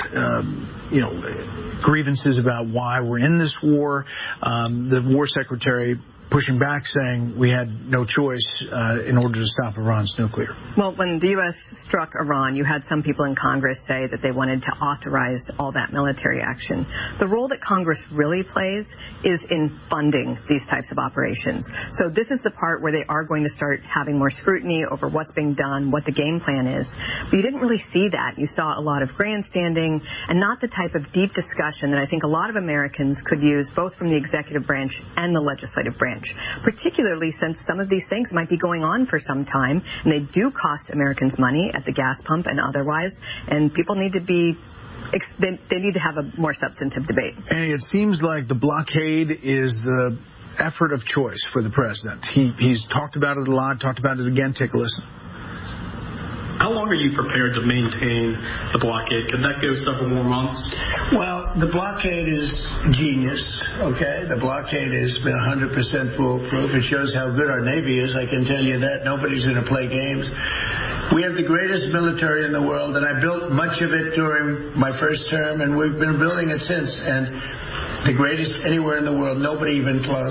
grievances about why we're in this war. The war secretary pushing back, saying we had no choice in order to stop Iran's nuclear. Well, when the U.S. struck Iran, you had some people in Congress say that they wanted to authorize all that military action. The role that Congress really plays is in funding these types of operations. So this is the part where they are going to start having more scrutiny over what's being done, what the game plan is. But you didn't really see that. You saw a lot of grandstanding and not the type of deep discussion that I think a lot of Americans could use both from the executive branch and the legislative branch. Particularly since some of these things might be going on for some time, and they do cost Americans money at the gas pump and otherwise, and people need to they need to have a more substantive debate. And it seems like the blockade is the effort of choice for the president. He's talked about it a lot, talked about it again. Take a listen. How long are you prepared to maintain the blockade? Could that go several more months? Well, the blockade is genius, okay? The blockade has been 100% foolproof. It shows how good our Navy is, I can tell you that. Nobody's going to play games. We have the greatest military in the world, and I built much of it during my first term, and we've been building it since. And the greatest anywhere in the world, nobody even close.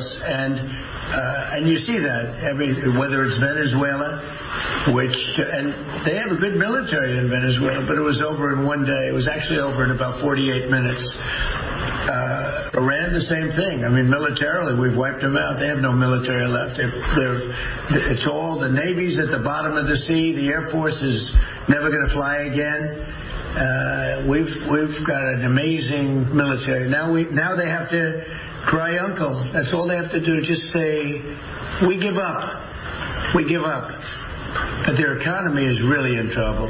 And you see that, whether it's Venezuela, and they have a good military in Venezuela, but it was over in one day. It was actually over in about 48 minutes. Iran, the same thing. I mean, militarily, we've wiped them out. They have no military left. It's all the Navy's at the bottom of the sea. The Air Force is never going to fly again. We've got an amazing military. Now they have to cry uncle. That's all they have to do. Just say, we give up. We give up. But their economy is really in trouble.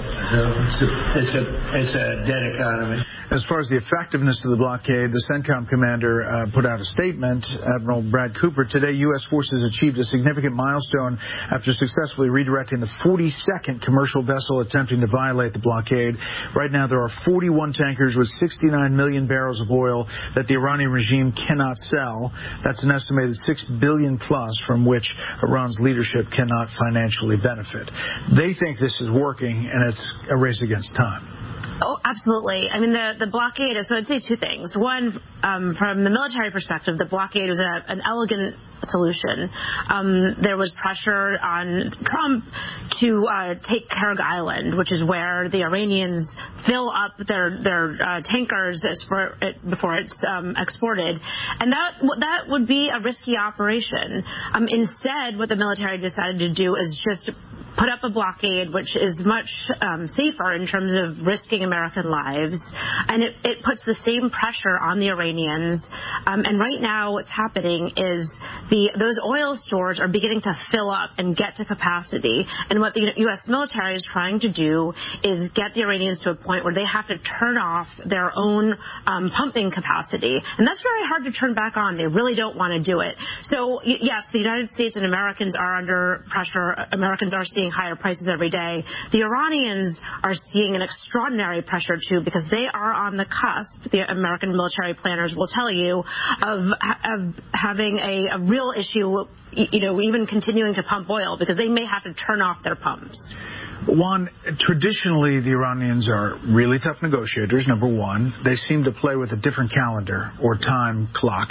It's a dead economy. As far as the effectiveness of the blockade, the CENTCOM commander put out a statement. Admiral Brad Cooper, today U.S. forces achieved a significant milestone after successfully redirecting the 42nd commercial vessel attempting to violate the blockade. Right now there are 41 tankers with 69 million barrels of oil that the Iranian regime cannot sell. That's an estimated $6 billion plus from which Iran's leadership cannot financially benefit. They think this is working, and it's a race against time. Oh, absolutely. I mean, the blockade is, so I'd say two things. One, from the military perspective, the blockade was an elegant solution. There was pressure on Trump to take Karg Island, which is where the Iranians fill up their tankers before it's exported. And that would be a risky operation. Instead, what the military decided to do is just put up a blockade, which is much safer in terms of risking American lives, and it puts the same pressure on the Iranians. And right now what's happening is those oil stores are beginning to fill up and get to capacity. And what the U.S. military is trying to do is get the Iranians to a point where they have to turn off their own pumping capacity. And that's very hard to turn back on. They really don't want to do it. So, yes, the United States and Americans are under pressure. Americans are seeing higher prices every day. The Iranians are seeing an extraordinary pressure, too, because they are on the cusp, the American military planners will tell you, of having a real issue, even continuing to pump oil, because they may have to turn off their pumps. Juan, traditionally the Iranians are really tough negotiators, number one. They seem to play with a different calendar or time clock,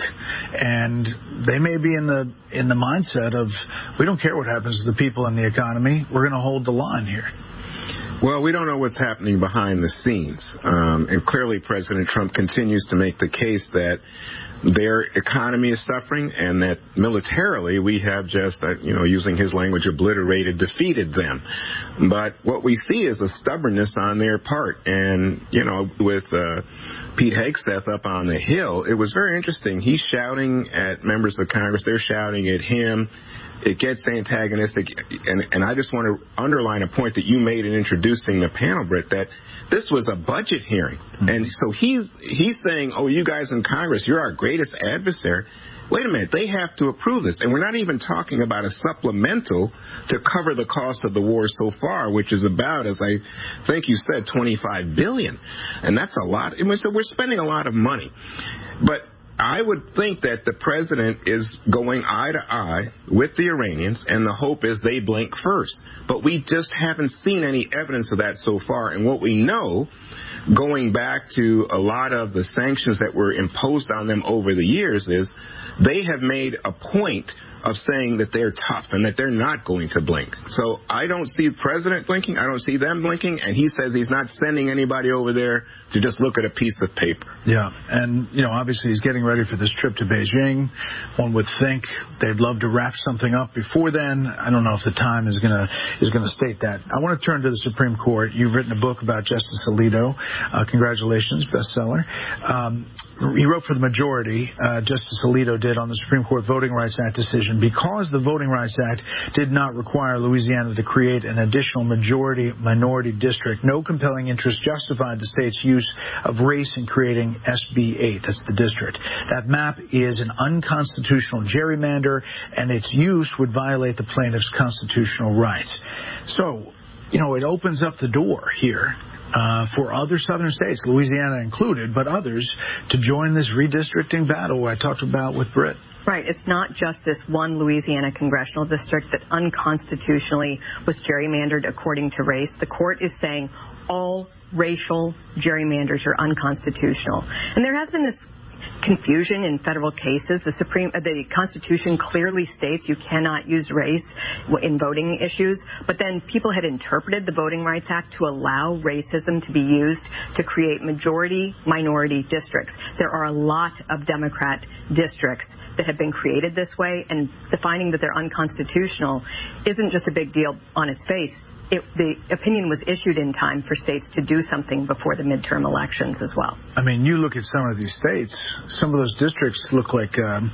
and they may be in the mindset of, we don't care what happens to the people and the economy, we're going to hold the line here. Well, we don't know what's happening behind the scenes. And clearly President Trump continues to make the case that their economy is suffering and that militarily we have just, using his language, obliterated, defeated them. But what we see is a stubbornness on their part. And, with Pete Hegseth up on the Hill, it was very interesting. He's shouting at members of Congress. They're shouting at him. It gets antagonistic, and I just want to underline a point that you made in introducing the panel, Britt, that this was a budget hearing. Mm-hmm. And so he's saying, oh, you guys in Congress, you're our greatest adversary. Wait a minute, they have to approve this. And we're not even talking about a supplemental to cover the cost of the war so far, which is about, as I think you said, $25 billion. And that's a lot. So we're spending a lot of money. But I would think that the president is going eye to eye with the Iranians, and the hope is they blink first. But we just haven't seen any evidence of that so far. And what we know, going back to a lot of the sanctions that were imposed on them over the years, is they have made a point of saying that they're tough and that they're not going to blink. So I don't see the president blinking. I don't see them blinking. And he says he's not sending anybody over there to just look at a piece of paper. Yeah. And, obviously he's getting ready for this trip to Beijing. One would think they'd love to wrap something up before then. I don't know if the time is going to state that. I want to turn to the Supreme Court. You've written a book about Justice Alito. Congratulations, bestseller. He wrote for the majority, Justice Alito did, on the Supreme Court Voting Rights Act decision. Because the Voting Rights Act did not require Louisiana to create an additional majority-minority district, no compelling interest justified the state's use of race in creating SB 8. That's the district. That map is an unconstitutional gerrymander, and its use would violate the plaintiff's constitutional rights. So, it opens up the door here for other southern states, Louisiana included, but others, to join this redistricting battle I talked about with Britt. Right. It's not just this one Louisiana congressional district that unconstitutionally was gerrymandered according to race. The court is saying all racial gerrymanders are unconstitutional. And there has been this confusion in federal cases. The Constitution clearly states you cannot use race in voting issues, but then people had interpreted the Voting Rights Act to allow racism to be used to create majority-minority districts. There are a lot of Democrat districts that have been created this way, and the finding that they're unconstitutional isn't just a big deal on its face. The opinion was issued in time for states to do something before the midterm elections as well. I mean, you look at some of these states, some of those districts look like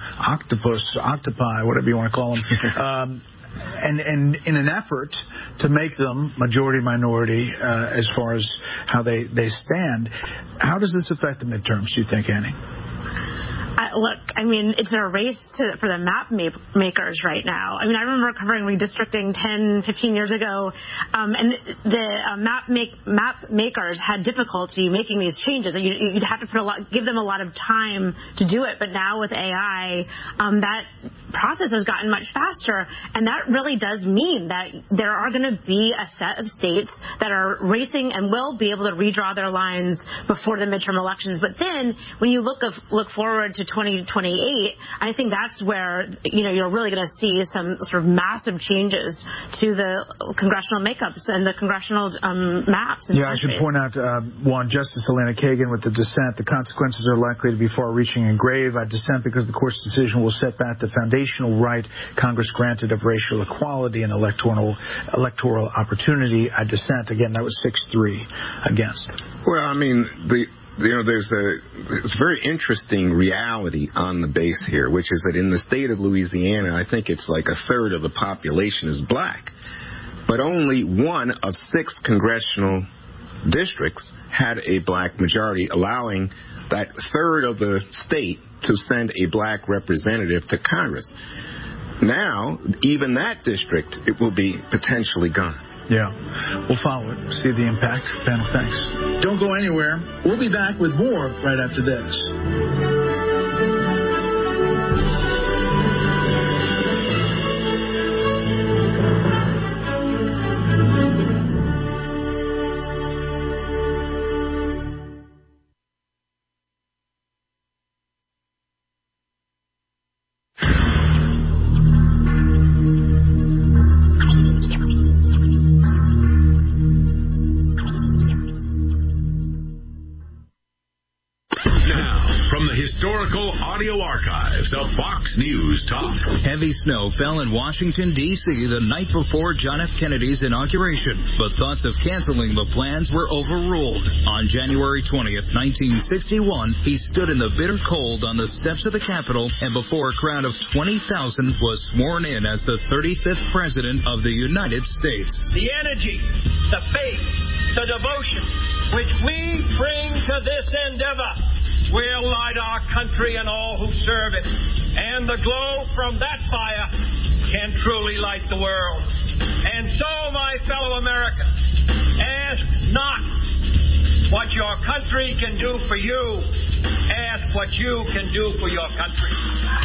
octopi, whatever you want to call them. And in an effort to make them majority-minority as far as how they stand, how does this affect the midterms, do you think, Annie? Look, it's a race for the map makers right now. I remember covering redistricting 10, 15 years ago, and the map makers had difficulty making these changes. You'd have to give them a lot of time to do it. But now with AI, that process has gotten much faster, and that really does mean that there are going to be a set of states that are racing and will be able to redraw their lines before the midterm elections. But then when you look forward to 2028, I think that's where you're really going to see some sort of massive changes to the congressional makeups and the congressional maps. I should point out, one, Justice Elena Kagan with the dissent, the consequences are likely to be far-reaching and grave. I dissent because the court's decision will set back the foundational right Congress granted of racial equality and electoral opportunity. I dissent. Again, that was 6-3 against. Well, there's a very interesting reality on the base here, which is that in the state of Louisiana, I think it's like a third of the population is black. But only one of 6 congressional districts had a black majority, allowing that third of the state to send a black representative to Congress. Now, even that district, it will be potentially gone. Yeah. We'll follow it, see the impact. Panel, thanks. Don't go anywhere. We'll be back with more right after this. Audio archives of Fox News Talk. Heavy snow fell in Washington, D.C. the night before John F. Kennedy's inauguration, but thoughts of canceling the plans were overruled. On January 20th, 1961, he stood in the bitter cold on the steps of the Capitol, and before a crowd of 20,000 was sworn in as the 35th President of the United States. The energy, the faith, the devotion which we bring to this endeavor will light our country and all who serve it. And the glow from that fire can truly light the world. And so, my fellow Americans, ask not what your country can do for you. Ask what you can do for your country.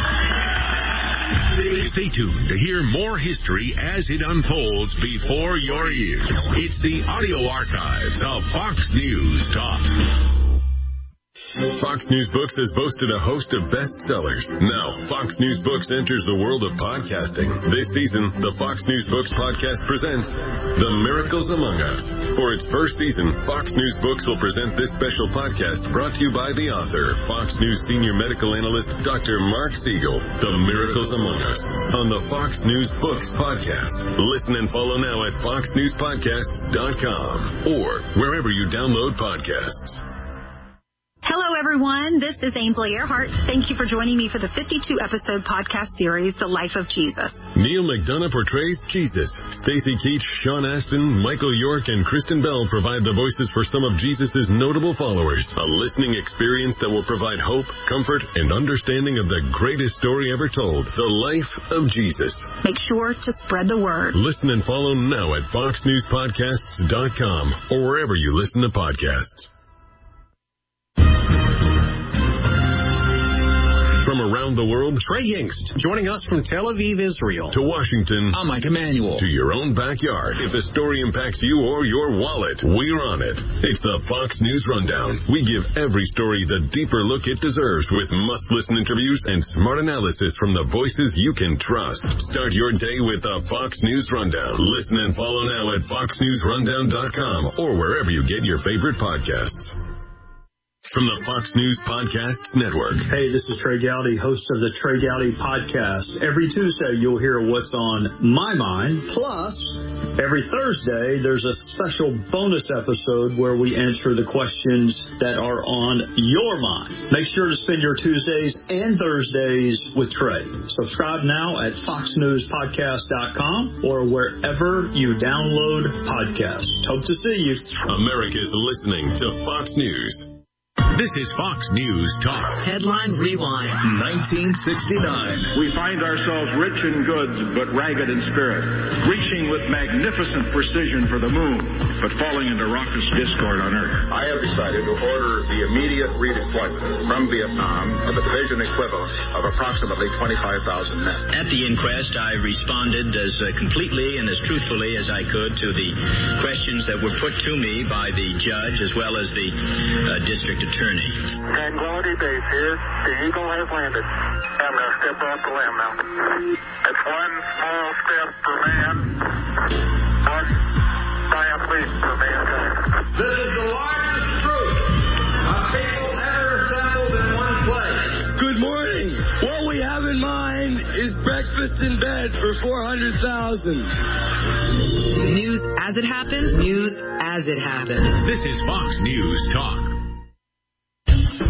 Stay tuned to hear more history as it unfolds before your ears. It's the audio archives of Fox News Talk. Fox News Books has boasted a host of bestsellers. Now, Fox News Books enters the world of podcasting. This season, the Fox News Books podcast presents The Miracles Among Us. For its first season, Fox News Books will present this special podcast brought to you by the author, Fox News senior medical analyst, Dr. Mark Siegel. The Miracles Among Us on the Fox News Books podcast. Listen and follow now at foxnewspodcasts.com or wherever you download podcasts. Hello, everyone. This is Ainsley Earhart. Thank you for joining me for the 52-episode podcast series, The Life of Jesus. Neil McDonough portrays Jesus. Stacey Keach, Sean Astin, Michael York, and Kristen Bell provide the voices for some of Jesus' notable followers. A listening experience that will provide hope, comfort, and understanding of the greatest story ever told, The Life of Jesus. Make sure to spread the word. Listen and follow now at foxnewspodcasts.com or wherever you listen to podcasts. From around the world, Trey Yingst, joining us from Tel Aviv, Israel. To Washington, I'm Mike Emanuel. To your own backyard. If a story impacts you or your wallet, we're on it. It's the Fox News Rundown. We give every story the deeper look it deserves with must-listen interviews and smart analysis from the voices you can trust. Start your day with the Fox News Rundown. Listen and follow now at foxnewsrundown.com or wherever you get your favorite podcasts. From the Fox News Podcasts Network. Hey, this is Trey Gowdy, host of the Trey Gowdy Podcast. Every Tuesday, you'll hear what's on my mind. Plus, every Thursday, there's a special bonus episode where we answer the questions that are on your mind. Make sure to spend your Tuesdays and Thursdays with Trey. Subscribe now at foxnewspodcast.com or wherever you download podcasts. Hope to see you. America's listening to Fox News. This is Fox News Talk. Headline Rewind. 1969. We find ourselves rich in goods, but ragged in spirit, reaching with magnificent precision for the moon, but falling into raucous discord on Earth. I have decided to order the immediate redeployment from Vietnam of a division equivalent of approximately 25,000 men. At the inquest, I responded as completely and as truthfully as I could to the questions that were put to me by the judge as well as the district attorney. Tranquility Base here. The Eagle has landed. I'm going to step off the limb now. It's one small step for man, one giant leap for mankind. This is the largest group of people ever assembled in one place. Good morning. What we have in mind is breakfast in bed for 400,000. News as it happens. News as it happens. This is Fox News Talk.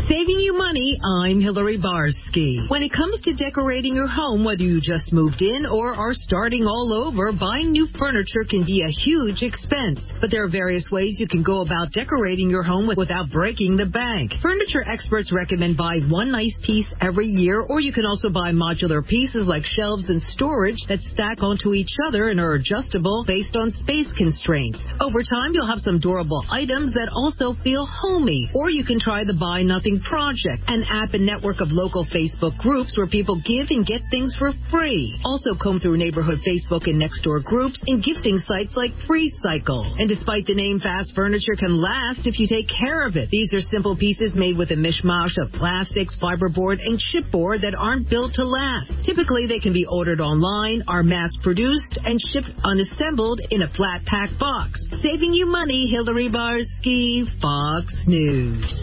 Saving you money, I'm Hillary Barsky. When it comes to decorating your home, whether you just moved in or are starting all over, buying new furniture can be a huge expense. But there are various ways you can go about decorating your home without breaking the bank. Furniture experts recommend buying one nice piece every year, or you can also buy modular pieces like shelves and storage that stack onto each other and are adjustable based on space constraints. Over time, you'll have some durable items that also feel homey. Or you can try the Buy Nothing Project, an app and network of local Facebook groups where people give and get things for free. Also comb through neighborhood Facebook and Nextdoor groups and gifting sites like FreeCycle. And despite the name, fast furniture can last if you take care of it. These are simple pieces made with a mishmash of plastics, fiberboard, and chipboard that aren't built to last. Typically, they can be ordered online, are mass-produced, and shipped unassembled in a flat pack box. Saving you money, Hillary Barsky, Fox News.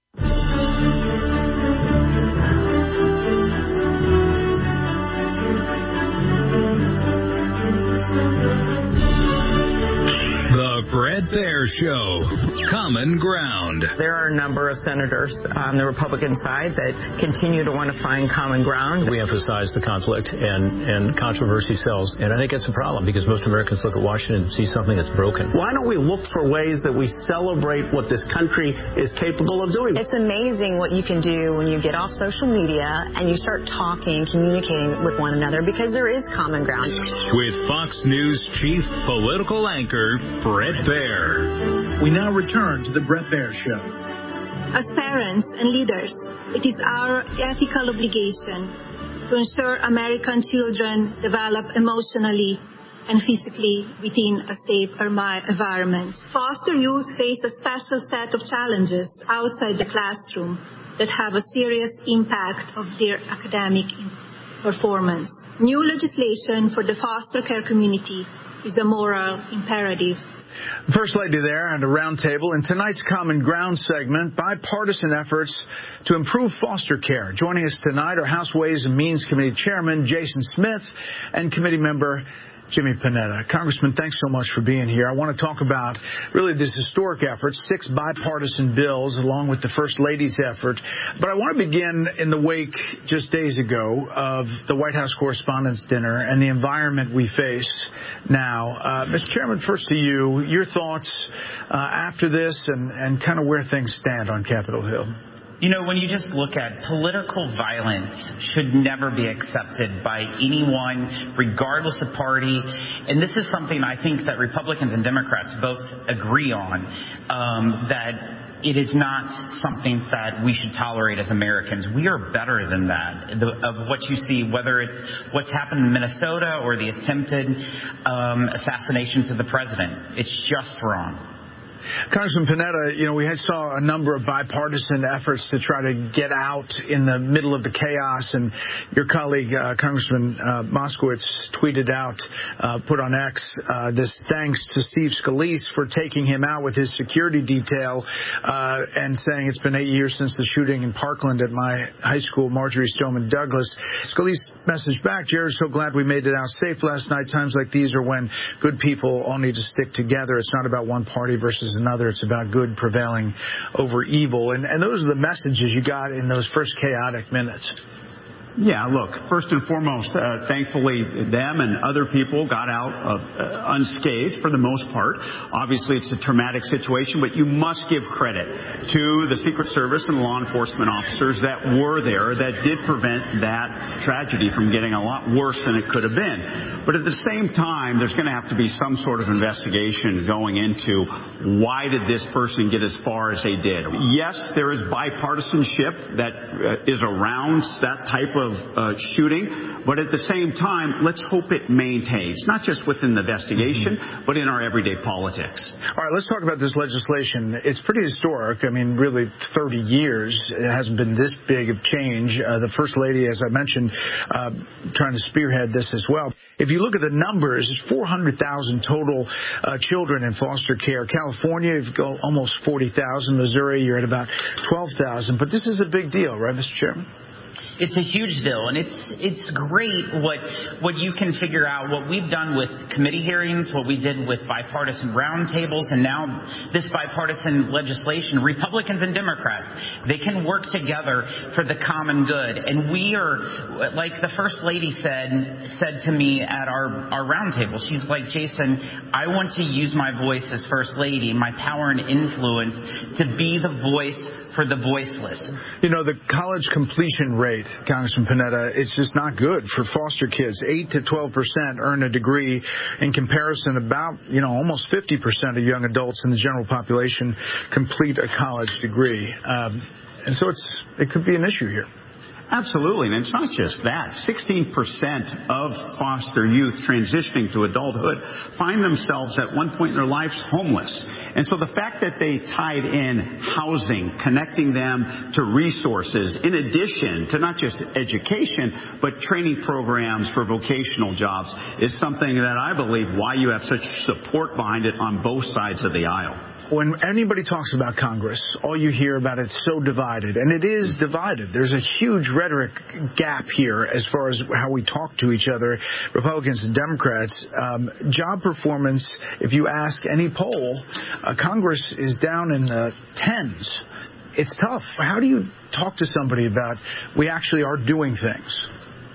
Bret Baier Show. Common Ground. There are a number of senators on the Republican side that continue to want to find common ground. We emphasize the conflict and controversy sells. And I think it's a problem because most Americans look at Washington and see something that's broken. Why don't we look for ways that we celebrate what this country is capable of doing? It's amazing what you can do when you get off social media and you start talking, communicating with one another because there is common ground. With Fox News chief political anchor, Bret Baier. We now return to the Bret Baier Show. As parents and leaders, it is our ethical obligation to ensure American children develop emotionally and physically within a safe environment. Foster youth face a special set of challenges outside the classroom that have a serious impact of their academic performance. New legislation for the foster care community is a moral imperative. First Lady there at a roundtable in tonight's Common Ground segment, bipartisan efforts to improve foster care. Joining us tonight are House Ways and Means Committee Chairman Jason Smith and Committee Member Jimmy Panetta. Congressman, thanks so much for being here. I want to talk about really this historic effort, 6 bipartisan bills along with the First Lady's effort. But I want to begin in the wake just days ago of the White House Correspondents' Dinner and the environment we face now. Mr. Chairman, first to you, your thoughts after this and kind of where things stand on Capitol Hill. You know, when you just look at political violence should never be accepted by anyone, regardless of party. And this is something I think that Republicans and Democrats both agree on, that it is not something that we should tolerate as Americans. We are better than that. Of what you see, whether it's what's happened in Minnesota or the attempted assassinations of the president, it's just wrong. Congressman Panetta, we saw a number of bipartisan efforts to try to get out in the middle of the chaos, and your colleague, Congressman Moskowitz, tweeted out, put on X, this thanks to Steve Scalise for taking him out with his security detail and saying it's been 8 years since the shooting in Parkland at my high school, Marjorie Stoneman Douglas. Scalise messaged back, Jared, so glad we made it out safe last night. Times like these are when good people all need to stick together. It's not about one party versus another. It's about good prevailing over evil. And those are the messages you got in those first chaotic minutes. Yeah, look, first and foremost, thankfully them and other people got out unscathed for the most part. Obviously, it's a traumatic situation, but you must give credit to the Secret Service and law enforcement officers that were there that did prevent that tragedy from getting a lot worse than it could have been. But at the same time, there's going to have to be some sort of investigation going into why did this person get as far as they did. Yes, there is bipartisanship that is around that type of shooting, but at the same time, let's hope it maintains, not just within the investigation, but in our everyday politics. All right, let's talk about this legislation. It's pretty historic. I mean, really 30 years. It hasn't been this big of change. The First Lady, as I mentioned, trying to spearhead this as well. If you look at the numbers, it's 400,000 total children in foster care. California, you've got almost 40,000. Missouri, you're at about 12,000. But this is a big deal, right, Mr. Chairman? It's a huge deal, and it's great what you can figure out, what we've done with committee hearings, what we did with bipartisan roundtables, and now this bipartisan legislation. Republicans and Democrats, they can work together for the common good. And we are, like the First Lady said to me at our roundtable, she's like, Jason, I want to use my voice as First Lady, my power and influence, to be the voice for the voiceless. You know, the college completion rate, Congressman Panetta, it's just not good for foster kids. 8 to 12% earn a degree. In comparison, about, almost 50% of young adults in the general population complete a college degree. And so it could be an issue here. Absolutely, and it's not just that. 16% of foster youth transitioning to adulthood find themselves at one point in their lives homeless. And so the fact that they tied in housing, connecting them to resources, in addition to not just education, but training programs for vocational jobs, is something that I believe why you have such support behind it on both sides of the aisle. When anybody talks about Congress, all you hear about it's so divided, and it is divided. There's a huge rhetoric gap here as far as how we talk to each other, Republicans and Democrats. Job performance, if you ask any poll, Congress is down in the tens. It's tough. How do you talk to somebody about we actually are doing things?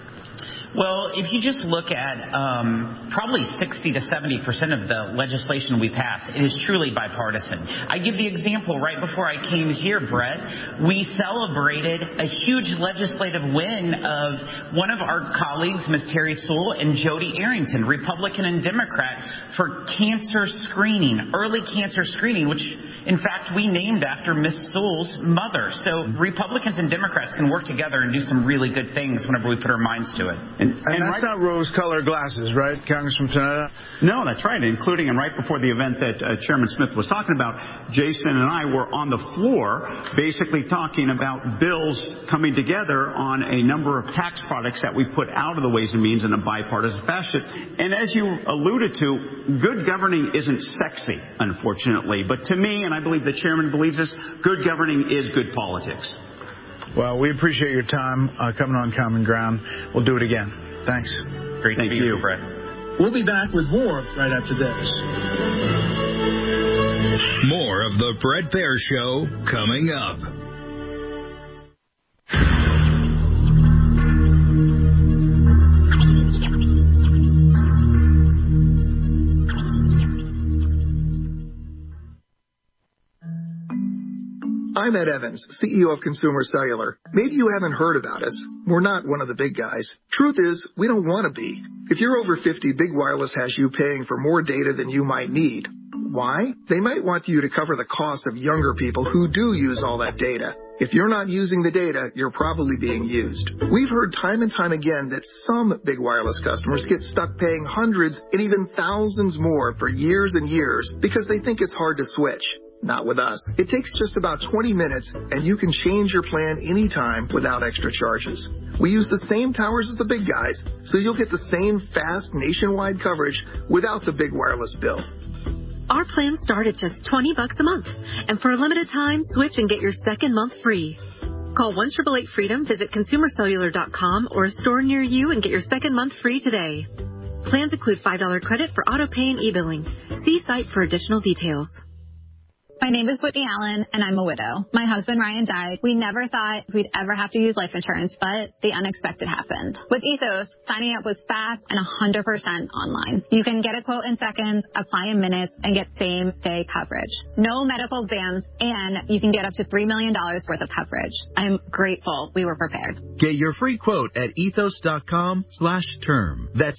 Well, if you just look at probably 60 to 70% of the legislation we pass, it is truly bipartisan. I give the example right before I came here, Brett. We celebrated a huge legislative win of one of our colleagues, Ms. Terry Sewell and Jody Arrington, Republican and Democrat, for cancer screening, early cancer screening, which in fact we named after Ms. Sewell's mother. So Republicans and Democrats can work together and do some really good things whenever we put our minds to it. And that's not rose-colored glasses, right, Congressman Panetta? No, that's right, including, and right before the event that Chairman Smith was talking about, Jason and I were on the floor basically talking about bills coming together on a number of tax products that we put out of the Ways and Means in a bipartisan fashion. And as you alluded to, good governing isn't sexy, unfortunately. But to me, and I believe the chairman believes this, good governing is good politics. Well, we appreciate your time coming on Common Ground. We'll do it again. Thanks. Great to be here, Brett. We'll be back with more right after this. More of the Bret Baier Show coming up. I'm Ed Evans, CEO of Consumer Cellular. Maybe you haven't heard about us. We're not one of the big guys. Truth is, we don't want to be. If you're over 50, Big Wireless has you paying for more data than you might need. Why? They might want you to cover the cost of younger people who do use all that data. If you're not using the data, you're probably being used. We've heard time and time again that some Big Wireless customers get stuck paying hundreds and even thousands more for years and years because they think it's hard to switch. Not with us. It takes just about 20 minutes, and you can change your plan anytime without extra charges. We use the same towers as the big guys, so you'll get the same fast nationwide coverage without the big wireless bill. Our plans start at just $20 a month, and for a limited time, switch and get your second month free. Call 1-888-FREEDOM, visit consumercellular.com or a store near you and get your second month free today. Plans include $5 credit for auto pay and e-billing. See site for additional details. My name is Whitney Allen, and I'm a widow. My husband, Ryan, died. We never thought we'd ever have to use life insurance, but the unexpected happened. With Ethos, signing up was fast and 100% online. You can get a quote in seconds, apply in minutes, and get same-day coverage. No medical exams, and you can get up to $3 million worth of coverage. I'm grateful we were prepared. Get your free quote at ethos.com/term. That's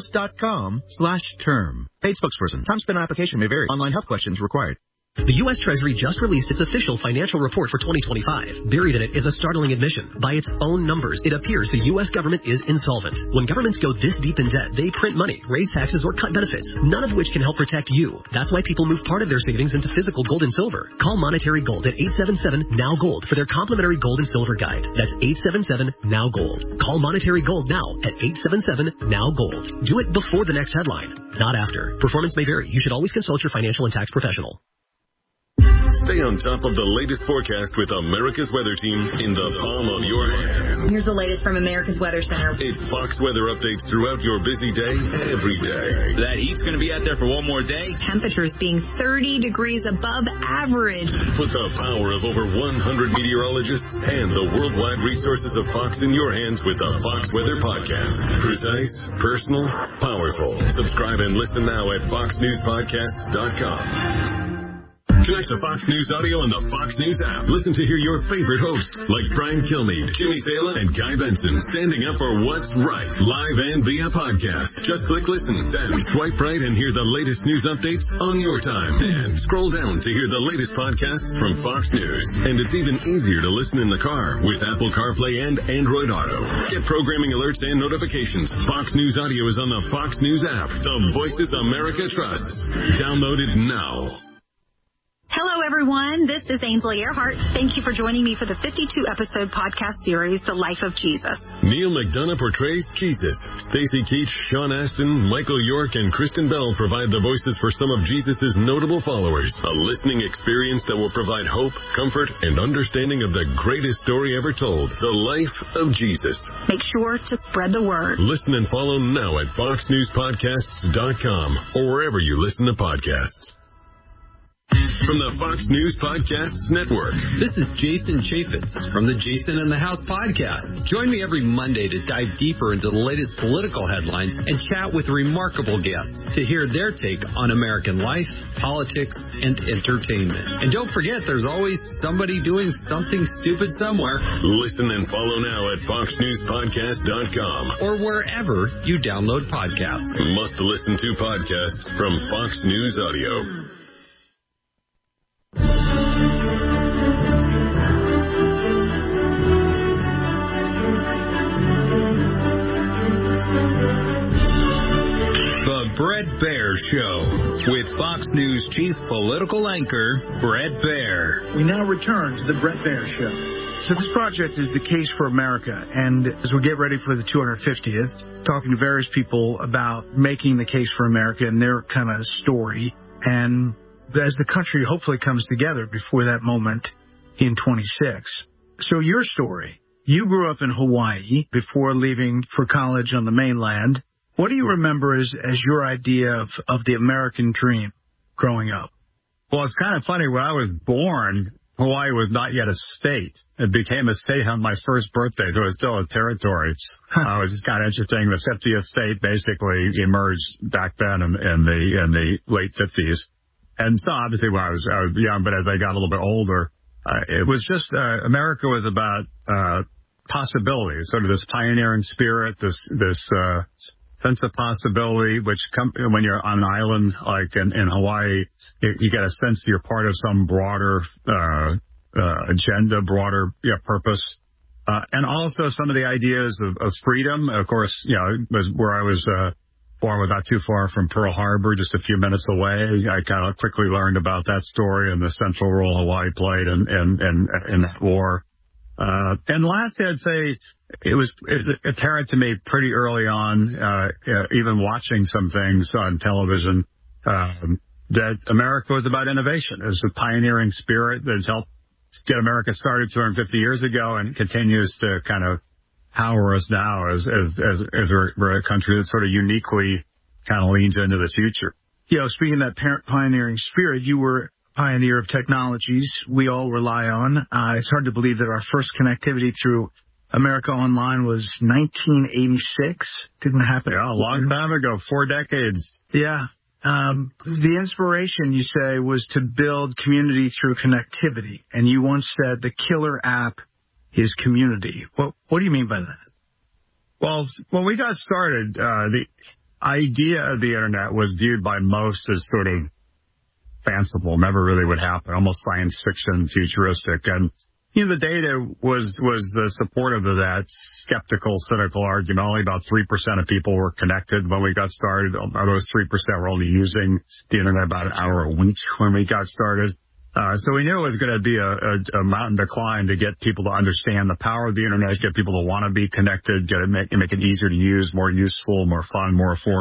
ethos.com/term. Paid spokesperson. Time spent on application may vary. Online health questions required. The U.S. Treasury just released its official financial report for 2025. Buried in it is a startling admission. By its own numbers, it appears the U.S. government is insolvent. When governments go this deep in debt, they print money, raise taxes, or cut benefits, none of which can help protect you. That's why people move part of their savings into physical gold and silver. Call Monetary Gold at 877-NOW-GOLD for their complimentary gold and silver guide. That's 877-NOW-GOLD. Call Monetary Gold now at 877-NOW-GOLD. Do it before the next headline, not after. Performance may vary. You should always consult your financial and tax professional. Stay on top of the latest forecast with America's Weather Team in the palm of your hands. Here's the latest from America's Weather Center. It's Fox weather updates throughout your busy day, every day. That heat's going to be out there for one more day. Temperatures being 30 degrees above average. Put the power of over 100 meteorologists and the worldwide resources of Fox in your hands with the Fox Weather Podcast. Precise, personal, powerful. Subscribe and listen now at foxnewspodcasts.com. Connect to Fox News Audio on the Fox News app. Listen to hear your favorite hosts like Brian Kilmeade, Jimmy Fallon, and Guy Benson standing up for what's right, live and via podcast. Just click listen, then swipe right and hear the latest news updates on your time. And scroll down to hear the latest podcasts from Fox News. And it's even easier to listen in the car with Apple CarPlay and Android Auto. Get programming alerts and notifications. Fox News Audio is on the Fox News app. The voices America trusts. Download it now. Hello, everyone. This is Ainsley Earhart. Thank you for joining me for the 52-episode podcast series, The Life of Jesus. Neil McDonough portrays Jesus. Stacey Keach, Sean Astin, Michael York, and Kristen Bell provide the voices for some of Jesus' notable followers. A listening experience that will provide hope, comfort, and understanding of the greatest story ever told, the life of Jesus. Make sure to spread the word. Listen and follow now at foxnewspodcasts.com or wherever you listen to podcasts. From the Fox News Podcasts Network. This is Jason Chaffetz from the Jason in the House podcast. Join me every Monday to dive deeper into the latest political headlines and chat with remarkable guests to hear their take on American life, politics, and entertainment. And don't forget, there's always somebody doing something stupid somewhere. Listen and follow now at foxnewspodcast.com or wherever you download podcasts. Must listen to podcasts from Fox News Audio. The Bret Baier Show with Fox News chief political anchor Bret Baier. We now return to the Bret Baier Show. So this project is the Case for America, and as we get ready for the 250th, talking to various people about making the case for America and their kind of story, and as the country hopefully comes together before that moment in 26. So your story, you grew up in Hawaii before leaving for college on the mainland. What do you remember as your idea of the American dream growing up? Well, it's kind of funny. When I was born, Hawaii was not yet a state. It became a state on my first birthday, so it was still a territory. It was just kind of interesting. The 50th state basically emerged back then in the late 50s. And so obviously when I was young, but as I got a little bit older, it was just, America was about, possibility, sort of this pioneering spirit, this sense of possibility, which when you're on an island like in Hawaii, you get a sense you're part of some broader, agenda, broader purpose. And also some of the ideas of freedom. Of course, was where I was, born was not too far from Pearl Harbor, just a few minutes away. I kind of quickly learned about that story and the central role Hawaii played in that war. And lastly, I'd say it was apparent to me pretty early on, even watching some things on television, that America was about innovation. It was a pioneering spirit that helped get America started 250 years ago and continues to kind of power us now as we're a country that sort of uniquely kind of leans into the future. Speaking of that pioneering spirit, you were a pioneer of technologies we all rely on. It's hard to believe that our first connectivity through America Online was 1986. Didn't happen. Yeah, a long time ago, 4 decades. Yeah. The inspiration, you say, was to build community through connectivity. And you once said the killer app is community. What do you mean by that? Well, when we got started, the idea of the internet was viewed by most as sort of fanciful, never really would happen, almost science fiction, futuristic. And, the data was supportive of that skeptical, cynical argument. Only about 3% of people were connected when we got started. Those 3% were only using the internet about an hour a week when we got started. So we knew it was going to be a mountain to climb to get people to understand the power of the internet, get people to want to be connected, make it easier to use, more useful, more fun, more affordable.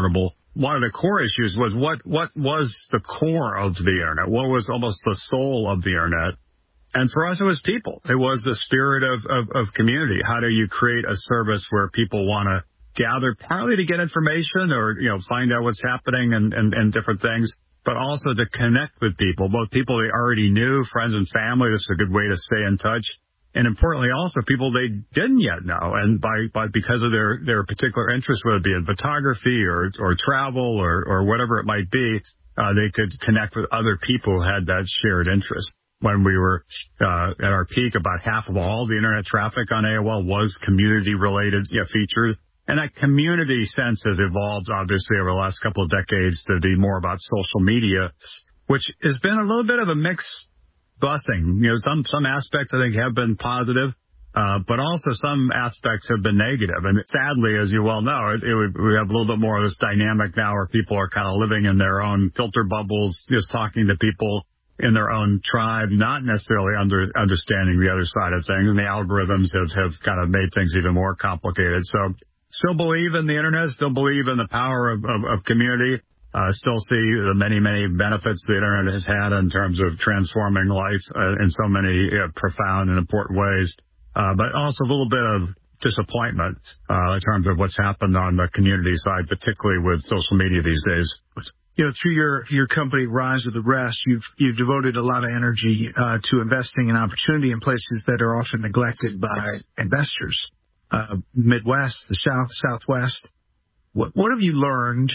one of the core issues was what was the core of the internet? What was almost the soul of the internet? And for us, it was people. It was the spirit of community. How do you create a service where people want to gather partly to get information or, find out what's happening and different things, but also to connect with people, both people they already knew, friends and family. This is a good way to stay in touch. And importantly, also people they didn't yet know. And because of their particular interest, whether it be in photography or travel or whatever it might be, they could connect with other people who had that shared interest. When we were at our peak, about half of all the internet traffic on AOL was community-related features. And that community sense has evolved, obviously, over the last couple of decades to be more about social media, which has been a little bit of a mixed blessing. Some aspects, I think, have been positive, but also some aspects have been negative. And sadly, as you well know, we have a little bit more of this dynamic now where people are kind of living in their own filter bubbles, just talking to people in their own tribe, not necessarily understanding the other side of things. And the algorithms have kind of made things even more complicated. So still believe in the internet, still believe in the power of community, still see the many, many benefits the internet has had in terms of transforming life in so many profound and important ways. But also a little bit of disappointment in terms of what's happened on the community side, particularly with social media these days. Through your company, Rise of the Rest, you've devoted a lot of energy to investing in opportunity in places that are often neglected by investors. Midwest, the South, Southwest. What have you learned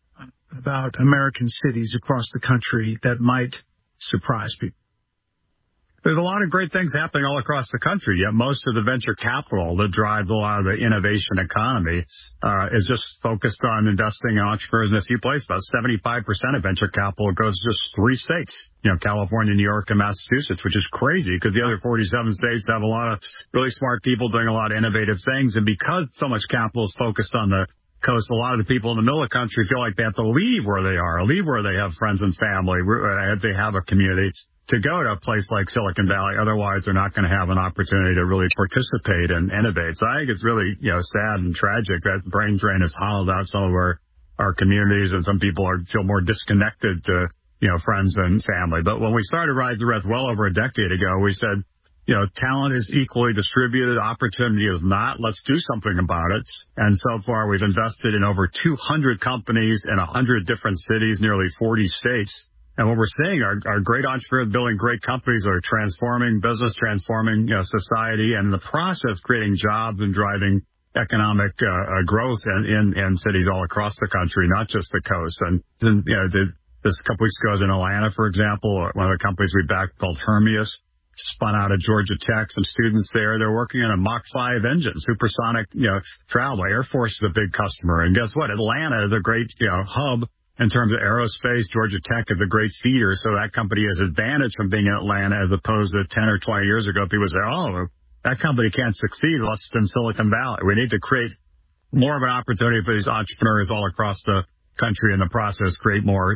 about American cities across the country that might surprise people? There's a lot of great things happening all across the country, yet most of the venture capital that drives a lot of the innovation economy is just focused on investing in entrepreneurs in a few places. About 75% of venture capital goes to just 3 states, California, New York, and Massachusetts, which is crazy because the other 47 states have a lot of really smart people doing a lot of innovative things. And because so much capital is focused on the coast, a lot of the people in the middle of the country feel like they have to leave where they are, leave where they have friends and family, where they have a community, to go to a place like Silicon Valley. Otherwise, they're not going to have an opportunity to really participate and innovate. So I think it's really, sad and tragic that brain drain has hollowed out some of our communities, and some people feel more disconnected to, friends and family. But when we started Rise of the Rest well over a decade ago, we said, talent is equally distributed. Opportunity is not. Let's do something about it. And so far, we've invested in over 200 companies in 100 different cities, nearly 40 states. And what we're seeing are great entrepreneurs building great companies that are transforming business, transforming society, and in the process creating jobs and driving economic growth in cities all across the country, not just the coast. And this couple weeks ago in Atlanta, for example, one of the companies we backed called Hermeus, spun out of Georgia Tech. Some students there, they're working on a Mach 5 engine, supersonic travel. Air Force is a big customer, and guess what? Atlanta is a great hub in terms of aerospace. Georgia Tech is a great feeder, so that company has advantage from being in Atlanta as opposed to 10 or 20 years ago. People say, that company can't succeed unless it's in Silicon Valley. We need to create more of an opportunity for these entrepreneurs all across the country, in the process create more,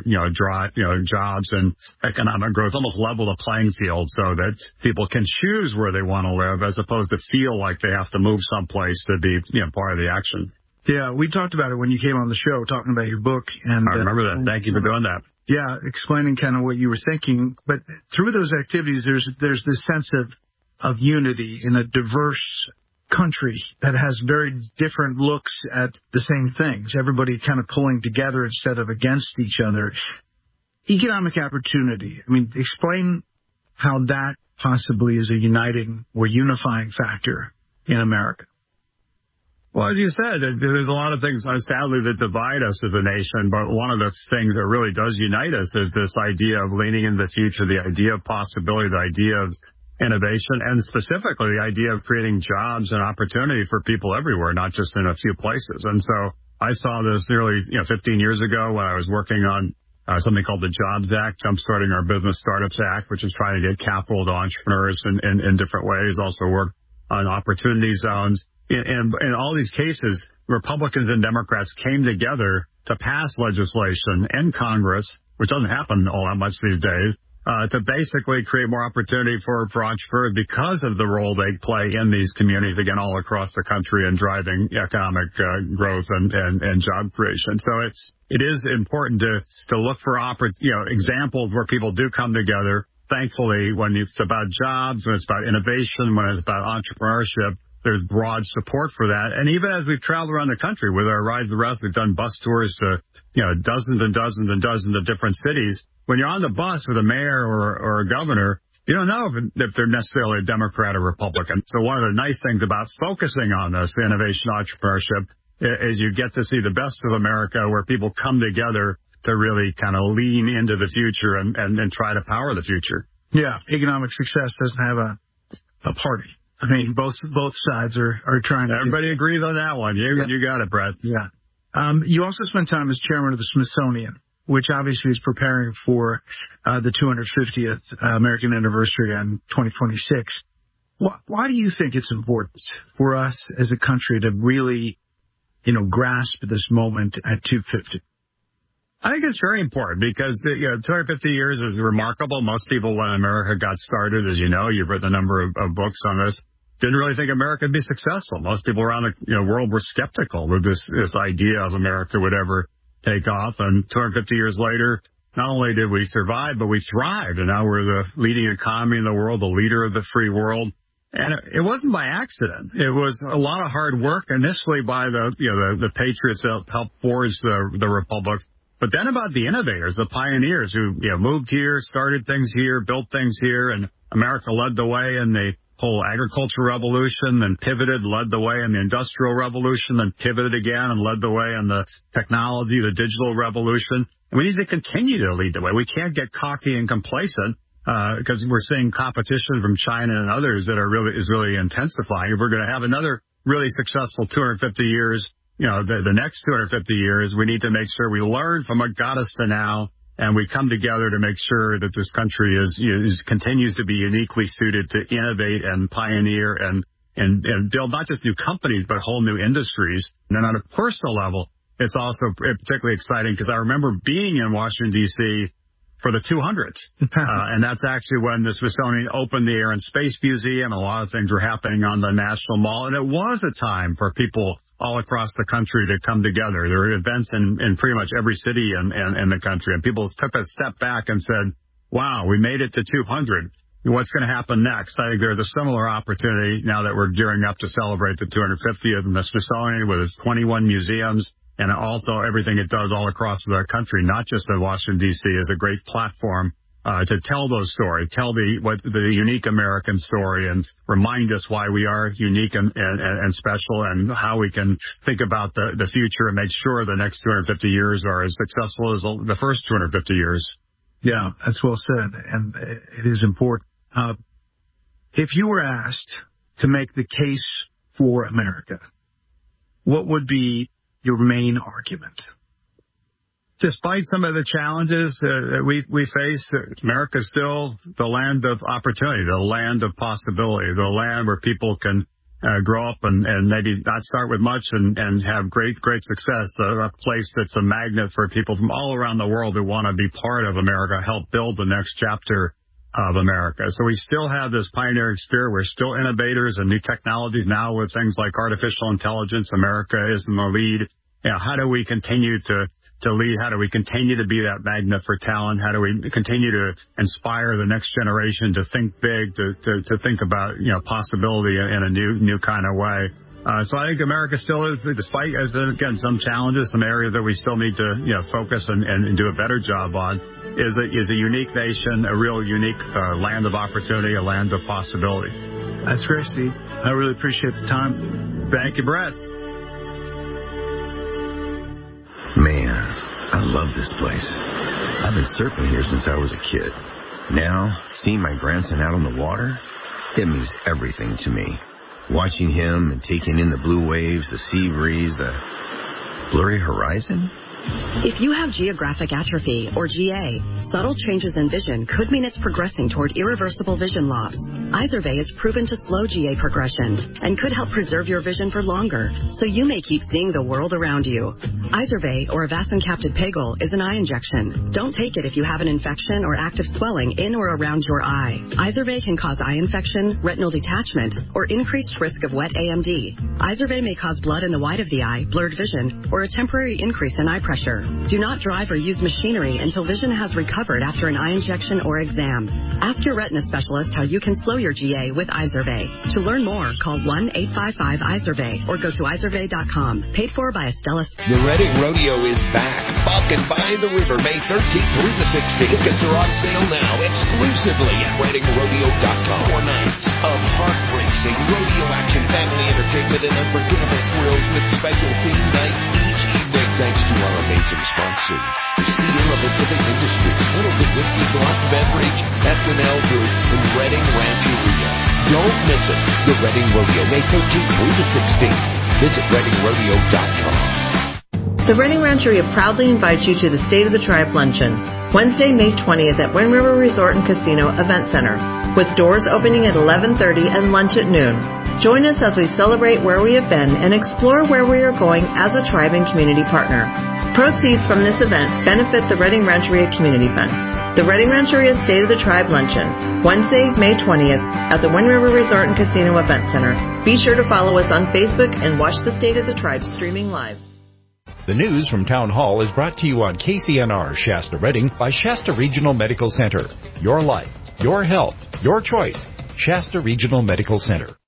jobs and economic growth, almost level the playing field so that people can choose where they want to live as opposed to feel like they have to move someplace to be, part of the action. Yeah, we talked about it when you came on the show, talking about your book. And I remember that. Thank you for doing that. Yeah, explaining kind of what you were thinking. But through those activities, there's this sense of unity in a diverse country that has very different looks at the same things. Everybody kind of pulling together instead of against each other. Economic opportunity. I mean, explain how that possibly is a uniting or unifying factor in America. Well, as you said, there's a lot of things, sadly, that divide us as a nation, but one of the things that really does unite us is this idea of leaning into the future, the idea of possibility, the idea of innovation, and specifically the idea of creating jobs and opportunity for people everywhere, not just in a few places. And so I saw this nearly 15 years ago when I was working on something called the Jobs Act, Jumpstarting Our Business Startups Act, which is trying to get capital to entrepreneurs in different ways, also work on opportunity zones. In all these cases, Republicans and Democrats came together to pass legislation in Congress, which doesn't happen all that much these days, to basically create more opportunity for entrepreneurs because of the role they play in these communities, again, all across the country and driving economic growth and job creation. So it is important to look for examples where people do come together. Thankfully, when it's about jobs, when it's about innovation, when it's about entrepreneurship, there's broad support for that. And even as we've traveled around the country with our Rise the Rest, we've done bus tours to, dozens and dozens and dozens of different cities. When you're on the bus with a mayor or a governor, you don't know if they're necessarily a Democrat or Republican. So one of the nice things about focusing on this innovation entrepreneurship is you get to see the best of America, where people come together to really kind of lean into the future and try to power the future. Yeah, economic success doesn't have a party. I mean, both sides are trying to. Everybody agrees on that one. You got it, Brett. Yeah. You also spent time as chairman of the Smithsonian, which obviously is preparing for the 250th American anniversary in 2026. Why do you think it's important for us as a country to really, grasp this moment at 250? I think it's very important because, 250 years is remarkable. Most people, when America got started, as you know, you've written a number of books on this, didn't really think America would be successful. Most people around the world were skeptical that this idea of America would ever take off. And 250 years later, not only did we survive, but we thrived. And now we're the leading economy in the world, the leader of the free world. And it wasn't by accident. It was a lot of hard work initially by the patriots that helped forge the republic. But then about the innovators, the pioneers who moved here, started things here, built things here, and America led the way in the whole agricultural revolution, then pivoted, led the way in the industrial revolution, then pivoted again and led the way in the technology, the digital revolution. And we need to continue to lead the way. We can't get cocky and complacent because we're seeing competition from China and others that is really intensifying. If we're going to have another really successful 250 years, the next 250 years, we need to make sure we learn from what got us to now, and we come together to make sure that this country continues to be uniquely suited to innovate and pioneer and build not just new companies, but whole new industries. And then on a personal level, it's also particularly exciting because I remember being in Washington, D.C. for the 200th. And that's actually when the Smithsonian opened the Air and Space Museum. A lot of things were happening on the National Mall. And it was a time for people all across the country to come together. There were events in pretty much every city in the country. And people took a step back and said, wow, we made it to 200. What's going to happen next? I think there's a similar opportunity now that we're gearing up to celebrate the 250th in the Smithsonian with its 21 museums and also everything it does all across the country, not just in Washington, D.C., is a great platform to tell those stories, tell the unique American story and remind us why we are unique and special and how we can think about the future and make sure the next 250 years are as successful as the first 250 years. Yeah, that's well said, and it is important. If you were asked to make the case for America, what would be your main argument? Despite some of the challenges that we face, America is still the land of opportunity, the land of possibility, the land where people can grow up and maybe not start with much and have great success, a place that's a magnet for people from all around the world who want to be part of America, help build the next chapter of America. So we still have this pioneering spirit. We're still innovators and new technologies now with things like artificial intelligence. America is in the lead. How do we continue to lead? How do we continue to be that magnet for talent? How do we continue to inspire the next generation to think big, to think about, possibility in a new kind of way? So I think America still is, despite, again, some challenges, some areas that we still need to, focus and do a better job on, is a unique nation, a real unique land of opportunity, a land of possibility. That's great, Steve. I really appreciate the time. Thank you, Brett. Man, I love this place. I've been surfing here since I was a kid. Now, seeing my grandson out on the water, it means everything to me. Watching him and taking in the blue waves, the sea breeze, the blurry horizon, If you have geographic atrophy, or GA, subtle changes in vision could mean it's progressing toward irreversible vision loss. Izervay is proven to slow GA progression and could help preserve your vision for longer, so you may keep seeing the world around you. Izervay, or avacincaptad pegol, is an eye injection. Don't take it if you have an infection or active swelling in or around your eye. Izervay can cause eye infection, retinal detachment, or increased risk of wet AMD. Izervay may cause blood in the white of the eye, blurred vision, or a temporary increase in eye pressure. Do not drive or use machinery until vision has recovered after an eye injection or exam. Ask your retina specialist how you can slow your GA with Izervay. To learn more, call 1-855-IZERVAY or go to izervay.com. Paid for by Astellas. The Reading Rodeo is back. Bucking by the River, May 13th through the 16th. Tickets are on sale now, exclusively at ReadingRodeo.com. 4 nights of heart-racing rodeo action, family entertainment, and unforgettable thrills with special theme nights each evening. Thanks to our amazing sponsors, Sierra Pacific Industries, Pendleton Whiskey Block Beverage, SNL Group, and Reading Rancheria. Don't miss it. The Reading Rodeo, May 13th through the 16th. Visit ReadingRodeo.com. The Reading Rancheria proudly invites you to the State of the Tribe Luncheon, Wednesday, May 20th at Wind River Resort and Casino Event Center, with doors opening at 11:30 and lunch at noon. Join us as we celebrate where we have been and explore where we are going as a tribe and community partner. Proceeds from this event benefit the Reading Rancheria Community Fund. The Reading Rancheria State of the Tribe Luncheon, Wednesday, May 20th at the Wind River Resort and Casino Event Center. Be sure to follow us on Facebook and watch the State of the Tribe streaming live. The news from Town Hall is brought to you on KCNR Shasta Reading by Shasta Regional Medical Center. Your life, your health, your choice. Shasta Regional Medical Center.